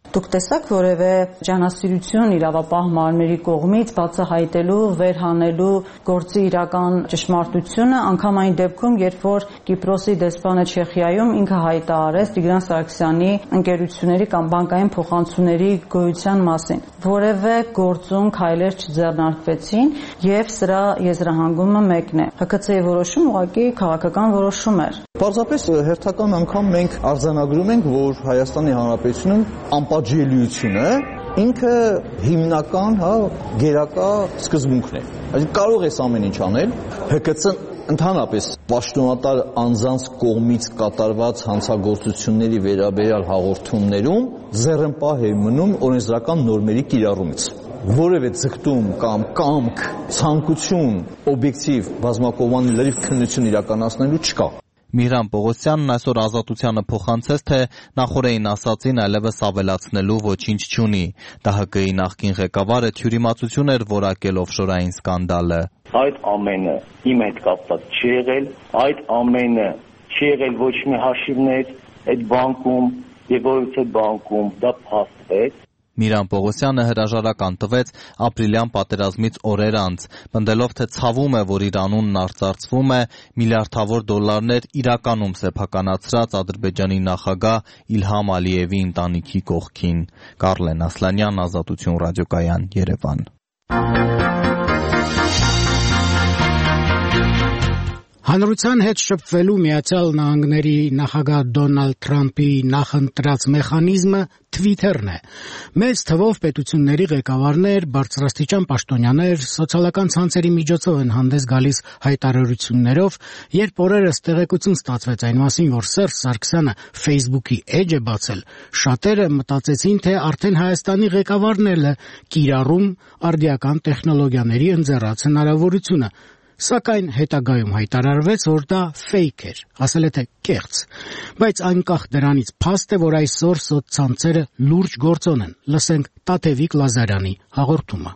Դուք տեսաք որևէ ջանասիրություն իրավապահ մարմինների կողմից բացահայտելու, վերհանելու գործի իրական ճշմարտությունը, անգամ այն դեպքում, երբ որ Կիպրոսի դեսպանը Չեխիայում ինքը հայտարարեց Տիգրան Սարգսյանի ընկերությունների կամ բանկային փոխանցումների գոյության մասին։ Որևէ գործում քայլեր չձեռնարկվեցին եւ սրա եզրահանգումը մեկն է։ Հ K C-ի որոշումը ուղղակի քաղաքական որոշում էր։ Պարզապես հերթական անգամ մենք արձանագրում ենք, որ Հայաստանի Հանրապետությունում անպատժելիությունը ինքը հիմնական, հա, գերակա սկզբունքն է։ Այսինքն կարող ես ամեն ինչ անել, Հ K C-ն ընդհանրապես պաշտոնատար անձանց կողմից կատարված հանցագործությունների վերաբերյալ հաղորդումներում ձեռնպահ է մնում օրենսդրական նորմերի կիրառումից։ Որևէ ձգտում կամ կամք, ցանկություն օբյեկտիվ բազմակողմանի լրիվ քննություն իրականացնելու չկա։ Միհրան Պողոսյանն այսօր Ազատությանը փոխանցեց, թե նախորդին ասածին այլևս ավելացնելու ոչինչ չունի։ Դա Հ K-ի նախկին ղեկավարը թյուրիմացություն էր որակել օֆշորային սկանդալը։ Այդ ամենը իմ հետ կապված չի եղել, այդ ամենը չի եղել ոչ մի հաշիվներ այդ բանկում եւ որից այդ բանկում դա փաստվեց։ Միհրան Պողոսյանը հրաժարական տվեց ապրիլյան պատերազմից օրեր անց, պնդելով, թե ցավում է, որ իր անունն արծարծվում է միլիարդավոր դոլարներ իրականում սեփականացրած Ադրբեջանի նախագահ Իլհամ Ալիևի ընտանիքի կողքին։ Կարլեն Ասլանյան, Ազատություն ռադիոկայան, Երևան։ Հանրության հետ շփվելու Միացյալ Նահանգների նախագահ Դոնալդ Թրամփի նախընտրած մեխանիզմը Twitter-ն է։ Մեծ թվով պետությունների ղեկավարներ, բարձրաստիճան պաշտոնյաներ սոցիալական ցանցերի միջոցով են հանդես գալիս հայտարարություններով, երբ օրերս տեղեկություն ստացվեց այն մասին, որ Սերժ Սարգսյանը Facebook-ի էջ է բացել, շատերը մտածեցին, թե արդեն Հայաստանի ղեկավարն էլ է կիրառում արդիական տեխնոլոգիաների ընձեռած հնարավորությունը։ Սակայն հետագայում հայտարարվեց, որ դա ֆեյք էր, ասել է թե կեղծ, բայց անկախ դրանից փաստ է, որ այսօր սոցցանցերը լուրջ գործոն են։ Լսենք Տաթևիկ Լազարյանի հաղորդումը։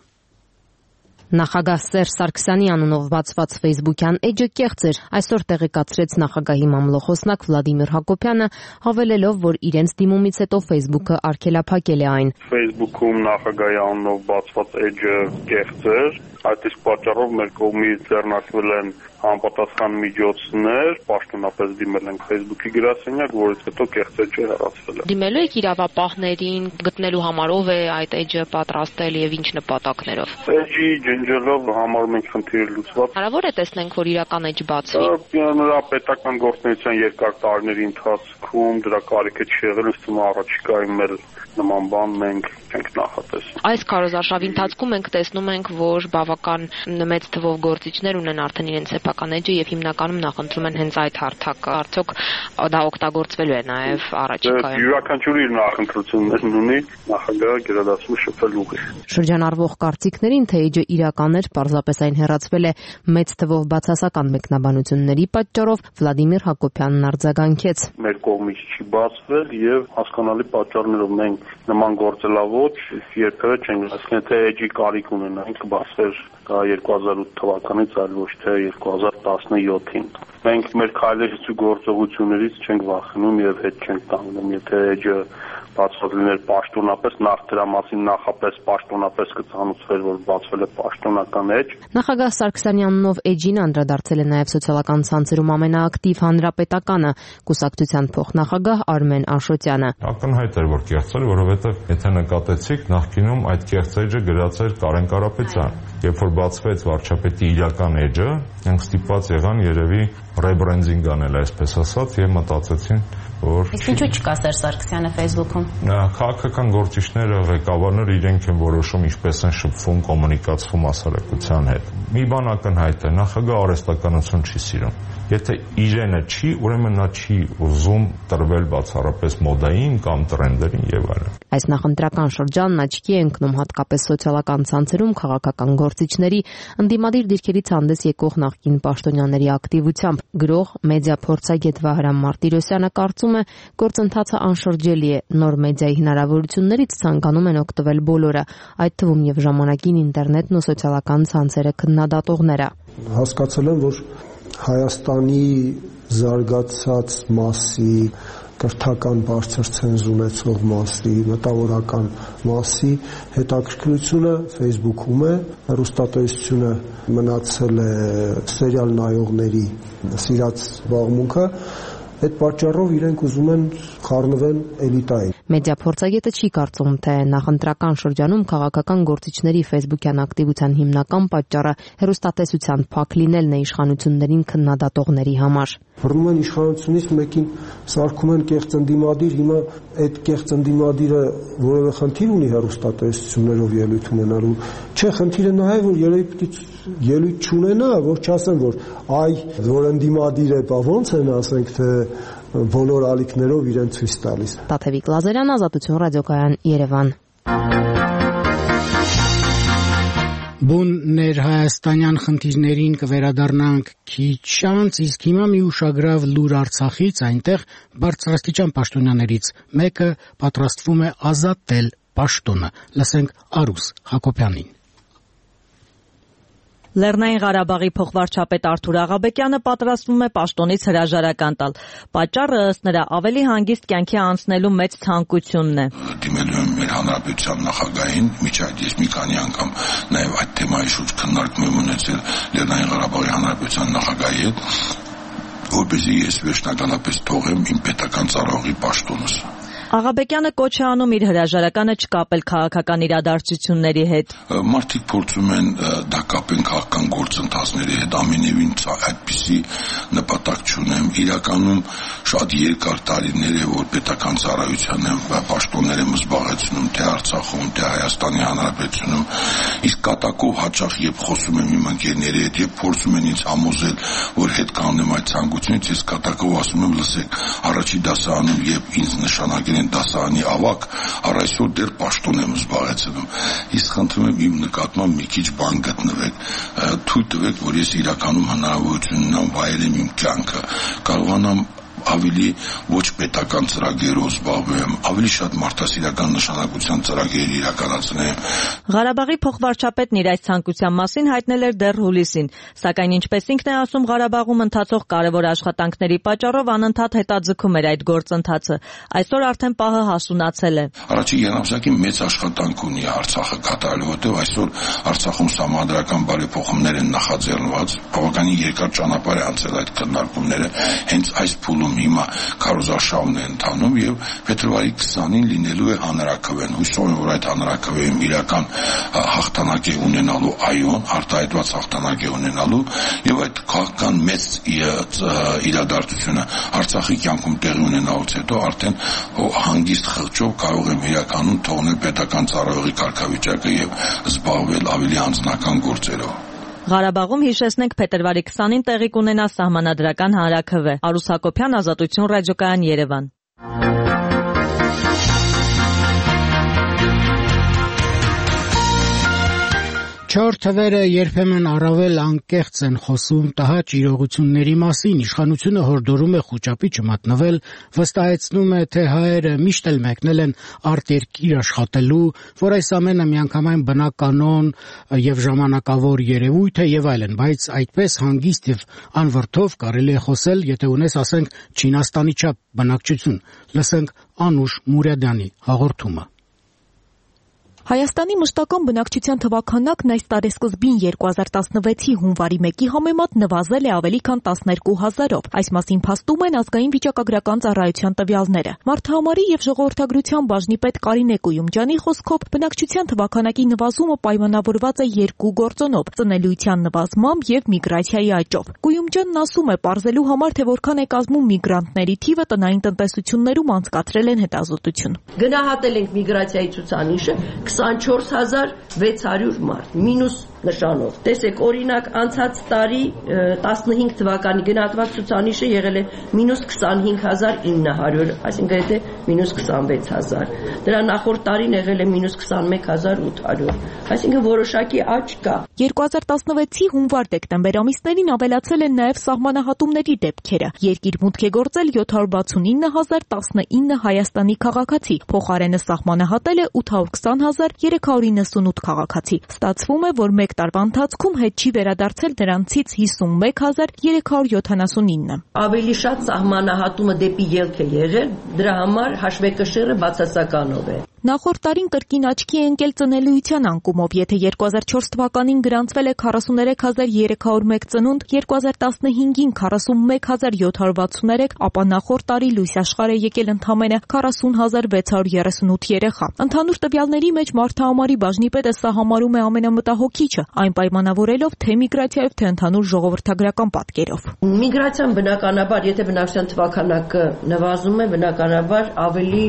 Նախագահ Սերժ Սարգսյանի անունով բացված Facebook-յան էջը կեղծ էր, այսօր տեղեկացրեց նախագահի մամլոխոսնակ Վլադիմիր Հակոբյանը, հավելելով, որ իրենց դիմումից հետո Facebook-ը արգելափակել է այն։ Facebook-ում նախագահի անունով բացված էջը կեղծ էր, այդ իսկ պատճառով մեր կողմից ձեռնարկվել են համապատասխան միջոցներ, պաշտոնապես դիմել ենք Facebook-ի գրասենյակ, որից հետո կեղծ էջը հեռացվել է։ Դիմելու եք իրավապահներին, գտնելու համար ով է այդ էջը պատրաստել եւ ինչ նպատակներով։ Էջի ջնջելով համարում ենք խնդիրը լուծված։ Հնարավոր է տեսնենք, որ իրական էջ բացվի։ Նրա պետական գործունեության երկար տարիների ընթացքում դրա կարիքը չի եղել, ըստ ում առաջիկայում էլ նման բան մենք չենք նախատեսում։ Այս քարոզարշավի ընթացքում մենք տեսնում ենք, որ բավական մեծ թվով գործիչներ ունեն արդեն իրենց սեփական էջը եւ հիմնականում նախընտրում են հենց այդ հարթակը։ Արդյոք դա օգտագործվելու է նաեւ առաջիկայում։ Յուրաքանչյուրի նախընտրություններն ունի, նախագահը գերադասում է շփվել ուղիղ։ Շրջանառվող կարծիքներին, թե էջը իրական էր, պարզապես այն հեռացվել է մեծ թվով բացասական մեկնաբանությունների պատճառով, Վլադիմիր Հակոբյանն արձագանքեց։ Մեր կողմից չի բացվել եւ հասկանալի պատճառներով մենք նման գործելավոճ երբևէ չենք հասկացել, թե էջի կարիք ունենանք կբացվեր երկու հազար ութ թվականից, այլ ոչ թե երկու հազար տասնյոթին։ Մենք մեր քայլերից ու գործողություններից չենք վախենում եւ հետ չենք կանգնում, եթե էջը բացված լիներ պաշտոնապես, նախ դրա մասին նախապես պաշտոնապես կցանուցվեր, որ բացվել է պաշտոնական էջ։ Նախագահ Սարգսյանի անունով էջին անդրադարձել է նաև սոցիալական ցանցերում ամենաակտիվ Հանրապետականը, կուսակցության փոխնախագահ Արմեն Աշոտյանը։ Ակնհայտ էր, որ կեղծ էր, որովհետև եթե նկատեցիք, նախկինում այդ կեղծ էջը գրած էր Կարեն Կարապետյան։ Երբ որ բացվեց վարչապետի իրական էջը, նրանք ստիպված եղան երևի ռեբրենդինգ անել, այսպես ասած, եւ մտածեցին, որ Իսկ ինչու չկա Սերժ Սարգսյանը Facebook-ում։ Քաղաքական գործիչները, ղեկավարները իրենք են որոշում ինչպես են շփվում, կոմունիկացվում հասարակության հետ։ Մի բան ակնհայտ է, նախագահ արհեստականություն չի սիրում։ Եթե իրենը չի, ուրեմն նա չի ուզում տրվել բացառապես մոդային կամ տրենդերին եւ այլն։ Այս նախընտրական շրջանն աչքի է ընկնում հատկապես սոցիալական ցանցերում քաղաքական գործիչների ընդդիմադիր դիրքերից հանդես եկող նախկին պաշտոնյաների ակտիվությամբ։ Գրող, մեդիա փորձագետ Վահրամ Մարտիրոսյանը կարծում է, գործընթացը անշրջելի է, նոր մեդիայի հնարավորություններից ցանկանում են օգտվել բոլորը, այդ թվում եւ ժամանակին ինտերնետն ու սոցիալական ցանցերը քննադատողները։ Հասկացել եմ, որ Հայաստանի զարգացած մասի կրթական բարձր ցենզ ունեցող մասի, մտավորական մասի հետաքրքրությունը Facebook-ում է, հեռուստատեսությունը մնացել է սերիալ նայողների սիրած զբաղմունքը, այդ պատճառով իրենք ուզում են խառնվեն էլիտային։ Մեդիա փորձագետը չի կարծում, թե նախընտրական շրջանում քաղաքական գործիչների Facebook-յան ակտիվության հիմնական պատճառը հեռուստատեսության փակ լինելն է իշխանություններին քննադատողների համար։ Բռնում են իշխանությունից մեկին սարքում են կեղծ ընդդիմադիր, հիմա այդ կեղծ ընդդիմադիրը որևէ խնդիր ունի հեռուստատեսություններով ելույթ ունենալու։ Չէ, խնդիրը նա է, որ երևի պիտի ելույթ չունենա, որ չասեն, որ այ որ ընդդիմադիր է, բա ոնց են ասենք, թե բոլոր ալիքներով իրեն ցույց տալիս։ Տաթևիկ Լազարյան, Ազատություն ռադիոկայան, Երևան։ Բուն ներհայաստանյան խնդիրներին կվերադառնանք քիչ անց, իսկ հիմա մի ուշագրավ լուր Արցախից, այնտեղ բարձրաստիճան պաշտոնյաներից մեկը պատրաստվում է ազատել պաշտոնը։ Լսենք Արուս Հակոբյանին։ Լեռնային Ղարաբաղի փոխվարչապետ Արթուր Աղաբեկյանը պատրաստվում է պաշտոնից հրաժարական տալ։ Պատճառը ըստ նրա ավելի հանգիստ կյանքի անցնելու մեծ ցանկությունն է։ Դիմելու եմ մեր հանրապետության նախագահին, միջայդ ես մի քանի անգամ նաև այդ թեմայի շուրջ քննարկում եմ ունեցել Լեռնային Ղարաբաղի հանրապետության նախագահի հետ, որպեսզի ես վերջնականապես թողեմ իմ պետական ծառայողի պաշտոնս։ Աղաբեկյանը կոչ է անում իր հրաժարականը չկապել քաղաքական իրադարձությունների հետ։ Մարդիկ փորձում են դա կապեն քաղաքական գործընթացների հետ, ամենևին այդպիսի նպատակ չունեմ։ Իրականում շատ երկար տարիներ է, որ պետական ծառայության եմ պաշտոններ եմ զբաղեցնում թե Արցախում, թե Հայաստանի Հանրապետությունում, իսկ կատակով հաճախ երբ խոսում եմ իմ ընկերների հետ, երբ փորձում են ինձ համոզել, որ հետ կանեմ այդ ցանկությունից, ես կատակով ասում եմ, լսեք, առաջի դասարանում երբ ինձ նշանակել դասարանի ավակ, առ այսօր դեռ պաշտոն եմ զբաղեցնում։ Իսկ խնդրում եմ իմ նկատմամբ մի քիչ բան գտնվեք, թույլ տվեք, որ ես իրականում հնարավորություն ունենամ վայելեմ իմ կյանքը, կարողանամ ավելի ոչ պետական ծրագրերով զբաղվեմ, ավելի շատ մարդասիրական նշանակության ծրագրեր իրականացնեմ։ Ղարաբաղի փոխվարչապետն իր այս ցանկության մասին հայտնել էր դեռ հուլիսին, սակայն ինչպես ինքն է ասում, Ղարաբաղում ընթացող կարևոր աշխատանքների պատճառով անընդհատ հետաձգում էր այդ գործընթացը։ Այսօր արդեն պահը հասունացել է։ Առաջի երամսակի մեծ աշխատանք ունի Արցախը կատարելու, որտեղ այսօր Արցախում սահմանադրական բարեփոխումներ են նախաձեռնված, բավականին երկար ճանապարհ է անցել այդ քննարկումները, հենց այս փուլում հիմա քարոզարշավն է ընթանում եւ փետրվարի քսանին լինելու է հանրաքվեն։ Հույսով եմ, որ այդ հանրաքվեում իրական հաղթանակ է ունենալու այոն, արտահայտված հաղթանակ է ունենալու եւ այդ քաղաքական մեծ իրադարձությունը Արցախի կյանքում տեղի ունենալուց հետո արդեն հանգիստ խղճով կարող եմ իրականում թողնել պետական ծառայողի կարգավիճակը եւ զբաղվել ավելի անձնական գործերով։ Ղարաբաղում հիշեցնենք փետրվարի քսանին տեղի կունենա սահմանադրական հանրաքվե։ Արուս Հակոբյան, Ազատություն ռադիոկայան, Երևան։ Չոր թվերը երբեմն առավել անկեղծ են խոսում տհաճ իրողությունների մասին, իշխանությունը հորդորում է խոճապի չմատնվել, վստահեցնում է, թե հայերը միշտ էլ մեկնել են արտերկիր աշխատելու, որ այս ամենը միանգամայն բնականon եւ ժամանակավոր երևույթ է եւ այլն, բայց այդպես հանգիստ եւ անվրդով կարելի է խոսել, եթե ունես, ասենք, Չինաստանի չափ բնակչություն։ Լսենք Անուշ Մուրադյանի հաղորդումը։ Հայաստանի մշտական բնակչության թվաքանակն այս տարեսկզբին երկու հազար տասնվեցի հունվարի մեկի համեմատ նվազել է ավելի քան տասներկու հազարով։ Այս մասին փաստում են ազգային վիճակագրական ծառայության տվյալները։ Մարդահամարի եւ ժողովրդագրության բաժնի պետ Կարինե Կույումջյանի խոսքով բնակչության թվաքանակի նվազումը պայմանավորված է երկու գործոնով՝ ծնելիության նվազմամբ եւ միգրացիայի աճով։ Կույումջյանն ասում է, պարզելու համար, թե որքան է կազմում միգրանտների թիվը, տնային տնտեսություններում անցկացրել են հետազոտություն։ Գնահատել ենք միգրացիայի ցուցանիշը քսանչորս հազար վեց հարյուր մարդ, մինուս նշանով։ Տեսեք, օրինակ, անցած տարի տասնհինգ թվականի գնահատված ցուցանիշը եղել է մինուս քսանհինգ հազար ինը հարյուր, այսինքն դա մինուս քսանվեց հազար։ Դրա նախորդ տարին եղել է մինուս քսանմեկ հազար ութ հարյուր, այսինքն որոշակի աճ կա։ երկու հազար տասնվեցի հունվար-դեկտեմբեր ամիսներին ավելացել են նաև սահմանահատումների դեպքերը։ Երկիր մուտք է գործել յոթ հարյուր վաթսունինը հազար տասնինը Հայաստանի քաղաքացի, փոխարենը սահմանահատել է ութ հարյուր քսան հազար երեք հարյուր իննսունութ քաղաքացի։ Ստացվում է, որ մեկ մեկ տարվա ընթացքում հետ չի վերադարձել նրանցից հիսունմեկ հազար երեք հարյուր յոթանասունինը։ Ավելի շատ սահմանահատումը դեպի ելք է եղել, դրա համար հաշվեկշիռը բացասականով է։ Նախորդ տարին կրկին աչքի է ընկել ծնելիության անկումով, եթե երկու հազար չորս թվականին գրանցվել է քառասուներեք հազար երեք հարյուր մեկ ծնունդ, երկու հազար տասնհինգին քառասունմեկ հազար յոթ հարյուր վաթսուներեք, ապա նախորդ տարի լույս աշխարհ է եկել ընդամենը քառասուն հազար վեց հարյուր երեսունութ երեխա։ Ընդհանուր տվյալների մեջ մարդահամարի բաժնիպետը սա համարում է ամենամտահոգիչը, այն պայմանավորելով թե միգրացիայով, թե ընդհանուր ժողովրդագրական պատկերով։ Միգրացիան բնականաբար, եթե բնակչության թվաքանակը նվազում է, բնականաբար ավելի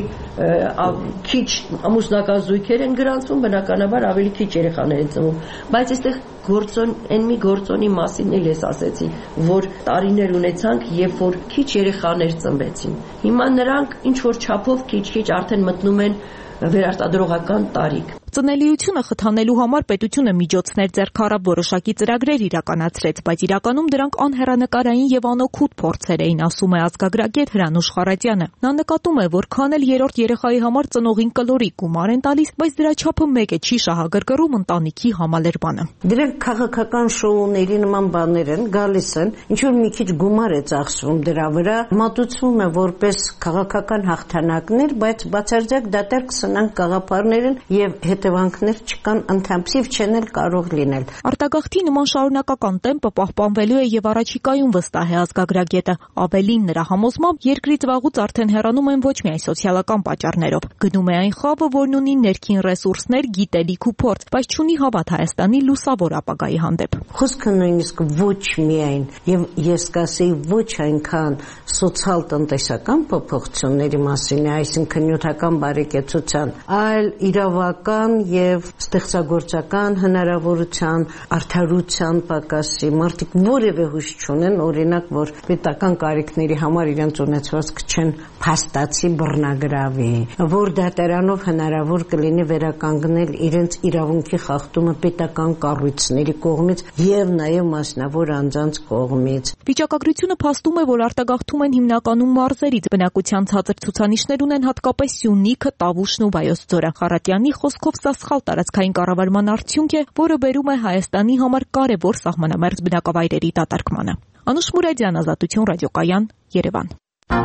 քիչ ամուսնական զույգեր են գրանցվում, բնականաբար ավելի քիչ երեխաներ են ծնվում, բայց այստեղ գործոն այն մի գործոնի մասին էլ ես ասեցի, որ տարիներ ունեցանք, երբ որ քիչ երեխաներ ծնվեցին։ Հիմա նրանք ինչ որ չափով քիչ-քիչ արդեն մտնում են վերարտադրողական տարիք։ Ծնելիությունը խթանելու համար պետությունը միջոցներ ձեռք առավ, որոշակի ծրագրեր իրականացրեց, բայց իրականում դրանք անհեռանկարային եւ անօգուտ փորձեր էին, ասում է ազգագրագետ Հրանուշ Խարատյանը։ Նա նկատում է, որ քան էլ երրորդ երեխայի համար ծնողին կլորի գումար են տալիս, բայց դրա չափը մեկ է, չի շահագրգռում ընտանիքի համալրբանը։ Դրանք քաղաքական շոուների նման բաներ են, գալիս են, ինչ որ մի քիչ գումար է ծախսվում դրա վրա, մատուցվում է որպես քաղաքական հաղթանակներ, բայց բացարձակ դատարկ սնանք գաղափարներն եւ հետևանքներ չկան, ընդհանրիվ չեն էլ կարող լինել։ Արտագաղթի նման շարունակական տեմպը պահպանվելու է եւ առաջիկայում վստահ է ազգագրագետը։ Ավելին, նրա համոզմամբ երկրից վաղուց արդեն հեռանում են ոչ միայն սոցիալական պատճառներով։ Գնում է այն խավը, որն ունի ներքին ռեսուրսներ, գիտելիք ու փորձ, բայց չունի հավատ Հայաստանի լուսավոր ապագայի հանդեպ։ Խոսքը նույնիսկ ոչ միայն եւ ես կասեի ոչ այնքան սոցիալ-տնտեսական փոփոխությունների մասին է, այսինքն նյութական բարեկեցության, այլ իրավական եւ ստեղծագործական հնարավորության, արդարության պակասի, մարդիկ որևէ հույս չունեն, օրինակ, որ պետական կարիքների համար իրենց ունեցվածքը չեն փաստացի բռնագրավի, որ դատարանով հնարավոր կլինի վերականգնել իրենց իրավունքի խախտումը պետական կառույցների կողմից եւ նաեւ մասնավոր անձանց կողմից։ Վիճակագրությունը փաստում է, որ արտագաղթում են հիմնականում մարզերից, բնակության ցածր ցուցանիշներ ունեն հատկապես Սյունիքը, Տավուշն ու Վայոց ձորը։ Խարատյանի խոսքով սա սխալ տարածքային կառավարման արդյունք է, որը բերում է Հայաստանի համար կարևոր սահմանամերձ բնակավայրերի դատարկմանը։ Անուշ Մուրադյան, Ազատություն ռադիոկայան, Երևան։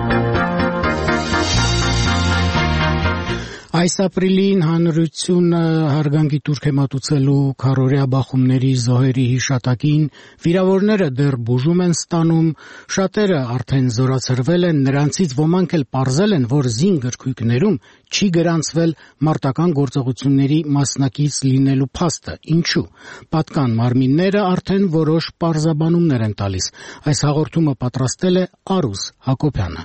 Այս ապրիլին հանրությունը հարգանքի տուրք է մատուցելու քառօրյա բախումների զոհերի հիշատակին, վիրավորները դեռ բուժում են ստանում, շատերը արդեն զորացրվել են, նրանցից ոմանք էլ պարզել են, որ զինգրքույկներում չի գրանցվել մարտական գործողությունների մասնակից լինելու փաստը։ Ինչու՞։ Պատկան մարմինները արդեն որոշ պարզաբանումներ են տալիս։ Այս հաղորդումը պատրաստել է Արուս Հակոբյանը։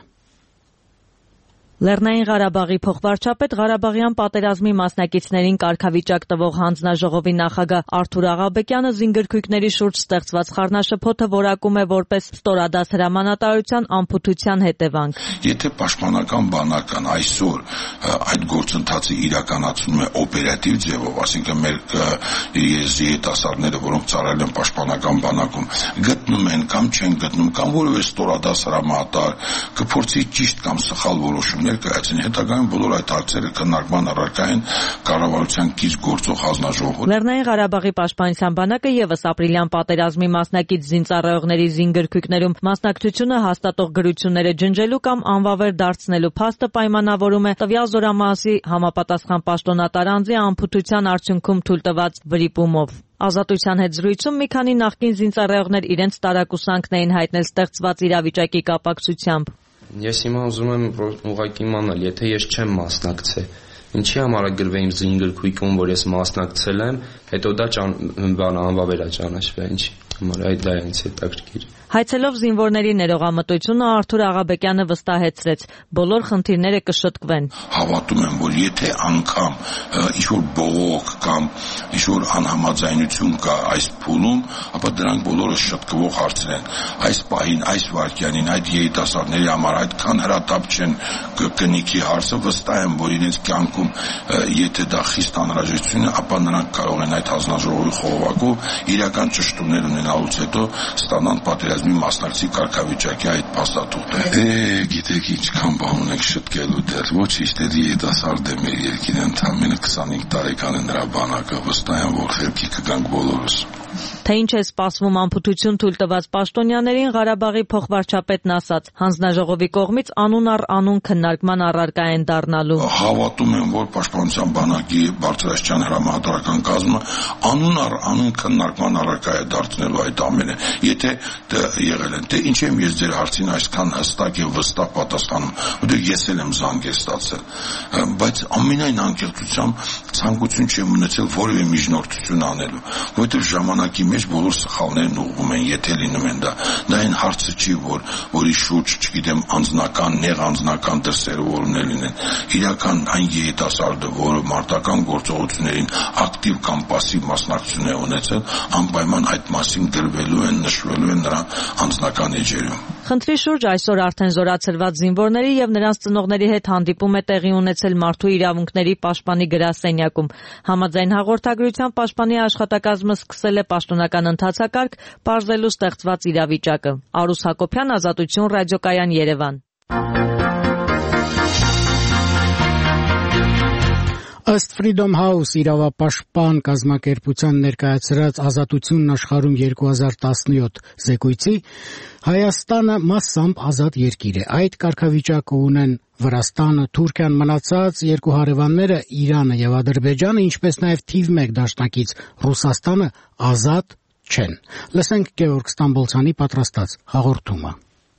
Լեռնային Ղարաբաղի փոխվարչապետ, Ղարաբաղյան պատերազմի մասնակիցներին կարգավիճակ տվող հանձնաժողովի նախագահ Արթուր Աղաբեկյանը զինգրքույկների շուրջ ստեղծված խառնաշփոթը որակում է որպես ստորադաս հրամանատարության անփութության հետևանք։ Եթե պաշտպանական բանակն այսօր այդ գործընթացը իրականացնում է օպերատիվ ձևով, ասինքն մեր երիտասարդները, որոնք ծառայել են պաշտպանական բանակում, գտնում են կամ չեն գտնում, կամ որևէ ստորադաս հրամանատար կփորձի ճիշտ կամ սխալ որոշումներ կայացնի, հետագայում բոլոր այդ հարցերը քննարկման առարկա են կառավարության կից գործող հանձնաժողովում։ Լեռնային Ղարաբաղի պաշտպանության բանակը եւս ապրիլյան պատերազմի մասնակից զինծառայողների զինգրքույկներում մասնակցությունը հաստատող գրությունները ջնջելու կամ անվավեր դարձնելու փաստը պայմանավորում է տվյալ զորամասի համապատասխան պաշտոնատար անձի անփութության արդյունքում թույլտված վրիպումով։ Ազատության հետ զրույցում մի քանի նախկին զինծառայողներ իրենց տարակուսանքն էին հայտնել ստեղծված իրավիճակի կապակցությամբ։ Ես հիմա ուզում եմ ուղղակի իմանալ, եթե ես չեմ մասնակցել, ինչի համար է գրվել իմ զինգրքույկում, որ ես մասնակցել եմ, հետո դա բան անվավեր է ճանաչվել, ինչի համար այդ դա ինձ հետաքրքիր։ Հայցելով զինվորների ներողամտությունը Արթուր Աղաբեկյանը վստահեցրեց, բոլոր խնդիրները կշտկվեն։ Հավատում եմ, որ եթե անգամ ինչ-որ բողոք կամ ինչ-որ անհամաձայնություն կա այս փուլում, ապա դրանք բոլորը շտկվող հարցեր են։ Այս պահին, այս վայրկյանին, այդ երիտասարդների համար այդքան հրատապ չեն կնիքի հարցը, վստահ եմ, որ իրենց կյանքում դեպքում եթե դա խիստ անհրաժեշտություն է, ապա նրանք կարող են այդ հանձնաժողովի խողովակով իրական ճշտումներ ունենալուց հետո ստանան պատերազմի մասնակցի կարգավիճակի այդ փաստաթուղթը։ Է, գիտեք ինչքան բան ունենք շտկելու դեռ, ոչ իստերի երիտասարդ է մեր երկիրը, ընդամենը քսանհինգ տարեկան է նրա բանակը, վստահ եմ, որ խելքի կգանք բոլորս։ Թե ինչ է սպասվում անփութություն թույլ տված պաշտոնյաներին, Ղարաբաղի փոխվարչապետն ասաց, հանձնաժողովի կողմից անուն առ անուն քննարկման առարկա են դառնալու։ Հավատում եմ, որ պաշտպանության բանակի բարձրաստիճան հրամանատարական կազմը անուն առ անուն քննարկման առարկա է դարձնելու այդ ամենը։ Եթե դա եղել են, թե ինչ եմ ես ձեր հարցին այսքան հստակ եւ վստահ պատասխանում, որտեղ ես էլ եմ զանգեր ստացել, բայց ամենայն անկեղծությամբ ցանկություն չեմ ունեցել որևէ միջնորդություն անելու, որովհետեւ ժամանակի մեջ բոլոր սխալներն ուղղում են, եթե լինում են դա։ Դա այն հարցը չի, որ որի շուրջ, չգիտեմ, անձնական, նեղ անձնական դրսերը որոններ լինեն։ Իրական այն երիտասարդը, որը մարտական գործողություններին ակտիվ կամ պասիվ մասնակցություն է ունեցել, անպայման այդ մասին գրվելու են, նշվելու են նրա անձնական էջերում։ Խնդրի շուրջ այսօր արդեն զորացրված զինվորների եւ նրանց ծնողների հետ հանդիպում է տեղի ունեցել Մարդու իրավունքների պաշտպանի գրասենյակում։ Համաձայն հաղորդագրության պաշտպանի աշխատակազմը սկսել է պաշտոնական ընթացակարգ, պարզելու ստեղծված իրավիճակը։ Արուս Հակոբյան, Ազատություն, ռադիոկայան, Երևան։ Ըստ Freedom House իրավապաշտպան կազմակերպության ներկայացրած Ազատությունն աշխարհում երկու հազար տասնյոթ զեկույցի, Հայաստանը մասամբ ազատ երկիր է։ Այդ կարգավիճակը ունեն Վրաստանը, Թուրքիան, մնացած երկու հարևանները Իրանը եւ Ադրբեջանը, ինչպես նաեւ թիվ մեկ դաշնակից Ռուսաստանը ազատ չեն։ Լսենք Գևորգ Ստամբոլցյանի պատրաստած հաղորդումը։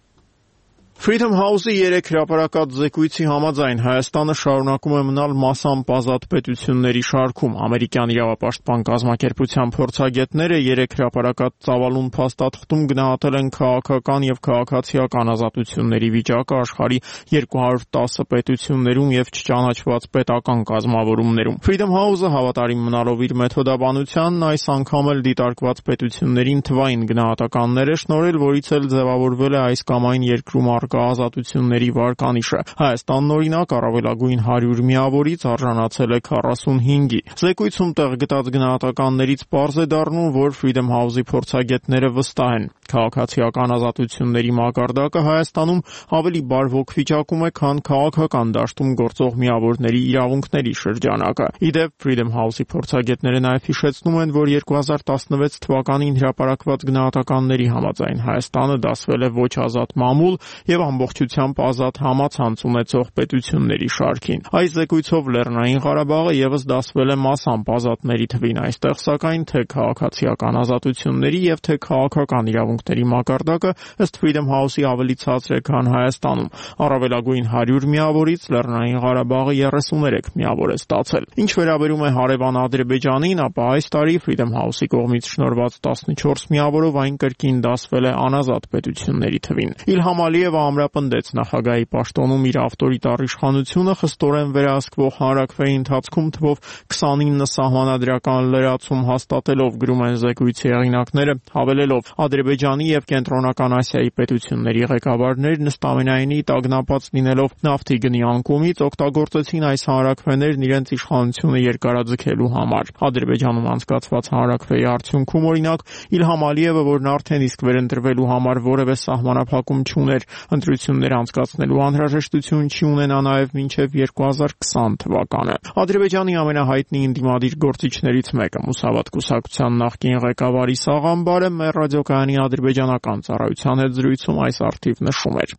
Freedom House-ի երեք հրապարակած զեկույցի համաձայն Հայաստանը շարունակում է մնալ մասամբ ազատ պետությունների շարքում։ Ամերիկյան իրավապաշտպան կազմակերպության փորձագետները երեք հրապարակած ծավալուն փաստաթղթում գնահատել են քաղաքական եւ քաղաքացիական ազատությունների վիճակը աշխարհի երկու հարյուր տասը պետություններում եւ չճանաչված պետական կազմավորումներում։ Freedom House-ը հավատարիմ մնալով իր մեթոդաբանությանն այս անգամ էլ դիտարկված պետություններին թվային գնահատականներ է շնորհել, որից էլ ձևավորվել է այս կամ այն երկրում ազատությունների վարկանիշը։ Հայաստանն օրինակ առավելագույն հարյուր միավորից արժանացել է քառասունհինգի։ Զեկույցում տեղ գտած գնահատականներից պարզ է դառնում, որ Freedom House-ի փորձագետները վստահ են։ Քաղաքացիական ազատությունների մակարդակը Հայաստանում ավելի բարվոք վիճակում է, քան քաղաքական դաշտում գործող միավորների իրավունքների շրջանակը։ Ի դեպ, Freedom House-ի փորձագետները նաև հիշեցնում են, որ երկու հազար տասնվեց թվականին հրապարակված գնահատականների համաձայն Հայաստանը դասվել է ոչ ազատ մամուլ եւ ամբողջությամբ ազատ համացանց ունեցող պետությունների շարքին։ Այս զեկույցով Լեռնային Ղարաբաղը եւս դասվել է մասամբ ազատների թվին, այստեղ սակայն թե քաղաքացիական ազատությունների եւ թե քաղաքական իրավունքների մակարդակը ըստ Freedom House-ի ավելի ցածր է, քան Հայաստանում։ Առավելագույն հարյուր միավորից Լեռնային Ղարաբաղը երեսուներեք միավոր է ստացել։ Ինչ վերաբերում է հարևան Ադրբեջանին, ապա այս տարի Freedom House-ի կողմից շնորհված տասնչորս միավորով այն կրկին դասվել է անազատ պետությունների թվին։ Իլհամ Ալիևը ամրապնդեց նախագահի պաշտոնում իր ավտորիտար իշխանությունը խստորեն վերահսկվող հանրաքվեի ընթացքում թվով քսանինը սահմանադրական լրացում հաստատելով, գրում են զեկույցի հեղինակները, հավելելով Ադրբեջանի եւ Կենտրոնական Ասիայի պետությունների ղեկավարներն ըստ ամենայնի տագնապած լինելով նավթի գնի անկումից օգտագործեցին այս հանրաքվեներն իրենց իշխանությունը երկարաձգելու համար։ Ադրբեջանում անցկացված հանրաքվեի արդյունքում օրինակ Իլհամ Ալիևը, որն արդեն իսկ վերընտրվելու համար որևէ սահմանափակում չուներ, ընտրություններ անցկացնելու անհրաժեշտություն չի ունենա նաև մինչև երկու հազար քսան թվականը։ Ադրբեջանի ամենահայտնի ընդդիմադիր գործիչներից մեկը Մուսավատ կուսակցության նախկին ղեկավար Իսաղ Ամբարը մեր ռադիոկայանի ադրբեջանական ծառայության հետ զրույցում այս առթիվ նշում էր.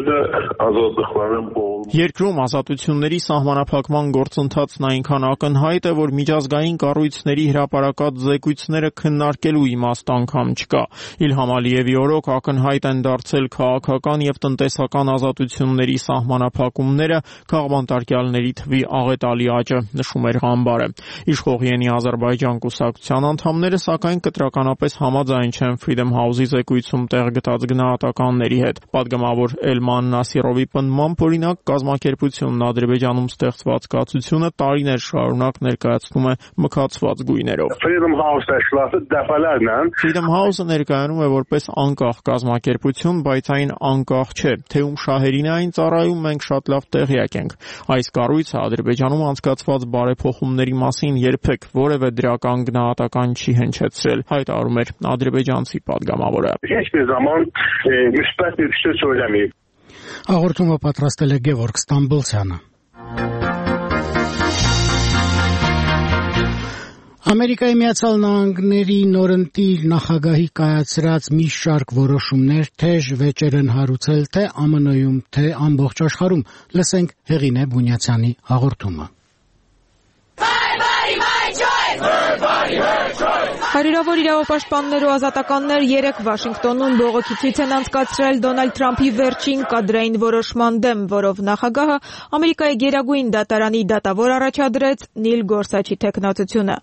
Երկրում ազատությունների սահմանափակման գործընթացն այնքան ակնհայտ է, որ միջազգային կառույցների հրապարակած զեկույցները քննարկելու իմաստ անգամ չկա։ Իլհամ Ալիևի օրոք ակնհայտ են դարձել քաղաքական եւ տնտեսական ազատությունների սահմանափակումները, քաղբանտարկյալների թվի աղետալի աճը, նշում էր Ամբարը։ Իշխող Յենի Ադրբեջան կուսակցության անդամները սակայն կտրականապես համաձայն չեն Freedom House-ի զեկույցում տեղ գտած գնահատականների հետ։ Պատգամավոր Էլման Նասիրովի պնդմամբ օրինակ կազմակերպությունն Ադրբեջանում ստեղծված կացությունը տարիներ շարունակ ներկայացնում է մքացված գույներով։ Freedom House təşkilatı dəfələrlə Freedom House-ը ներկայանում է որպես անկախ կազմակերպություն, բայց այն անկախ չէ։ Թե ում շահերին է այն ծառայում, մենք շատ լավ տեղյակ ենք։ Այս կառույցը Ադրբեջանում անցկացված բարեփոխումների մասին երբեք որևէ դրական գնահատական չի հնչեցրել, հայտարարում էր ադրբեջանցի падգամավորը։ Heç bir zaman müsbət bir şey söyləməyib։ Հաղորդումը պատրաստել է Գևորգ Ստամբոլցյանը։ Ամերիկայի Միացյալ Նահանգների նորընտիր նախագահի կայացրած մի շարք որոշումներ թեժ վեճեր են հարուցել թե Ամն Օ-ում, թե ամբողջ աշխարհում։ Լսենք Հեղինե Բունյացյանի հաղորդումը։ Հարյուրավոր իրավապաշտպաններ ու ազատականներ երեկ Վաշինգտոնում բողոքի ցույց են անցկացրել Դոնալդ Թրամփի վերջին կադրային որոշման դեմ, որով նախագահը Ամերիկայի գերագույն դատարանի դատավոր առաջադրեց Նիլ Գորսաչի թեկնածությունը։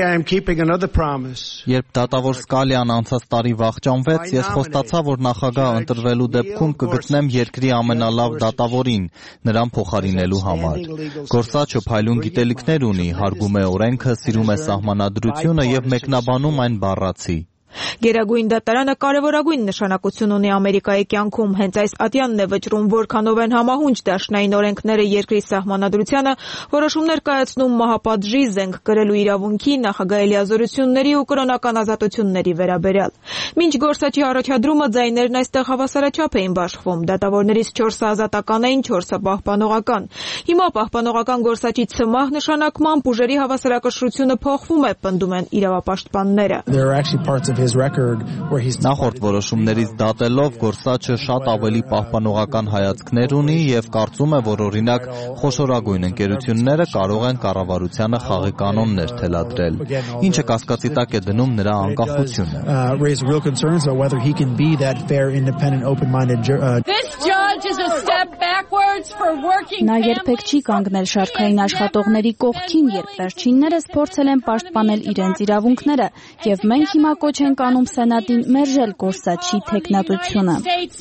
Երբ դատավոր Սկալիան անցած տարի վախճանվեց, ես խոստացա, որ նախագահ ընտրվելու դեպքում կգտնեմ երկրի ամենալավ դատավորին, նրան փոխարինելու համար։ Գորսաչը փայլուն գիտելիքներ ունի, հարգում է օրենքը, սիրում է սահմանադրությունը եւ մեկնաբանում այն բառացի։ Գերագույն դատարանը կարևորագույն նշանակություն ունի Ամերիկայի կյանքում, հենց այս ատյանն է վճռում, որքանով են համահունչ դաշնային օրենքները երկրի սահմանադրությանը, որոշումներ կայացնում մահապատժի, զենք կրելու իրավունքի, նախագահի լիազորությունների ու կրոնական ազատությունների վերաբերյալ։ Մինչ Գորսաչի առաջադրումը ձայներն այստեղ հավասարաչափ էին բաշխվում, դատավորներից չորսը ազատական էին, չորսը պահպանողական։ Հիմա պահպանողական Գորսաչի ցմահ նշանակմամբ ուժերի հավասարակշռությունը փոխվում է, պնդում են իրավապաշտպանները։ Նախորդ որոշումներից դատելով Գորսաչը շատ ավելի պահպանողական հայացքներ ունի եւ կարծում է, որ օրինակ խոշորագույն ընկերությունները կարող են կառավարությանը խաղի կանոններ թելադրել, ինչը կասկածի տակ է դնում նրա անկախությունը։ Նա երբեք չի կանգնել շարքային աշխատողների կողքին, երբ վերջիններս փորձել են պաշտպանել իրենց իրավունքները, եւ մենք հիմա կոչ ենք անում Սենատին մերժել Գորսաչի թեկնածությունը։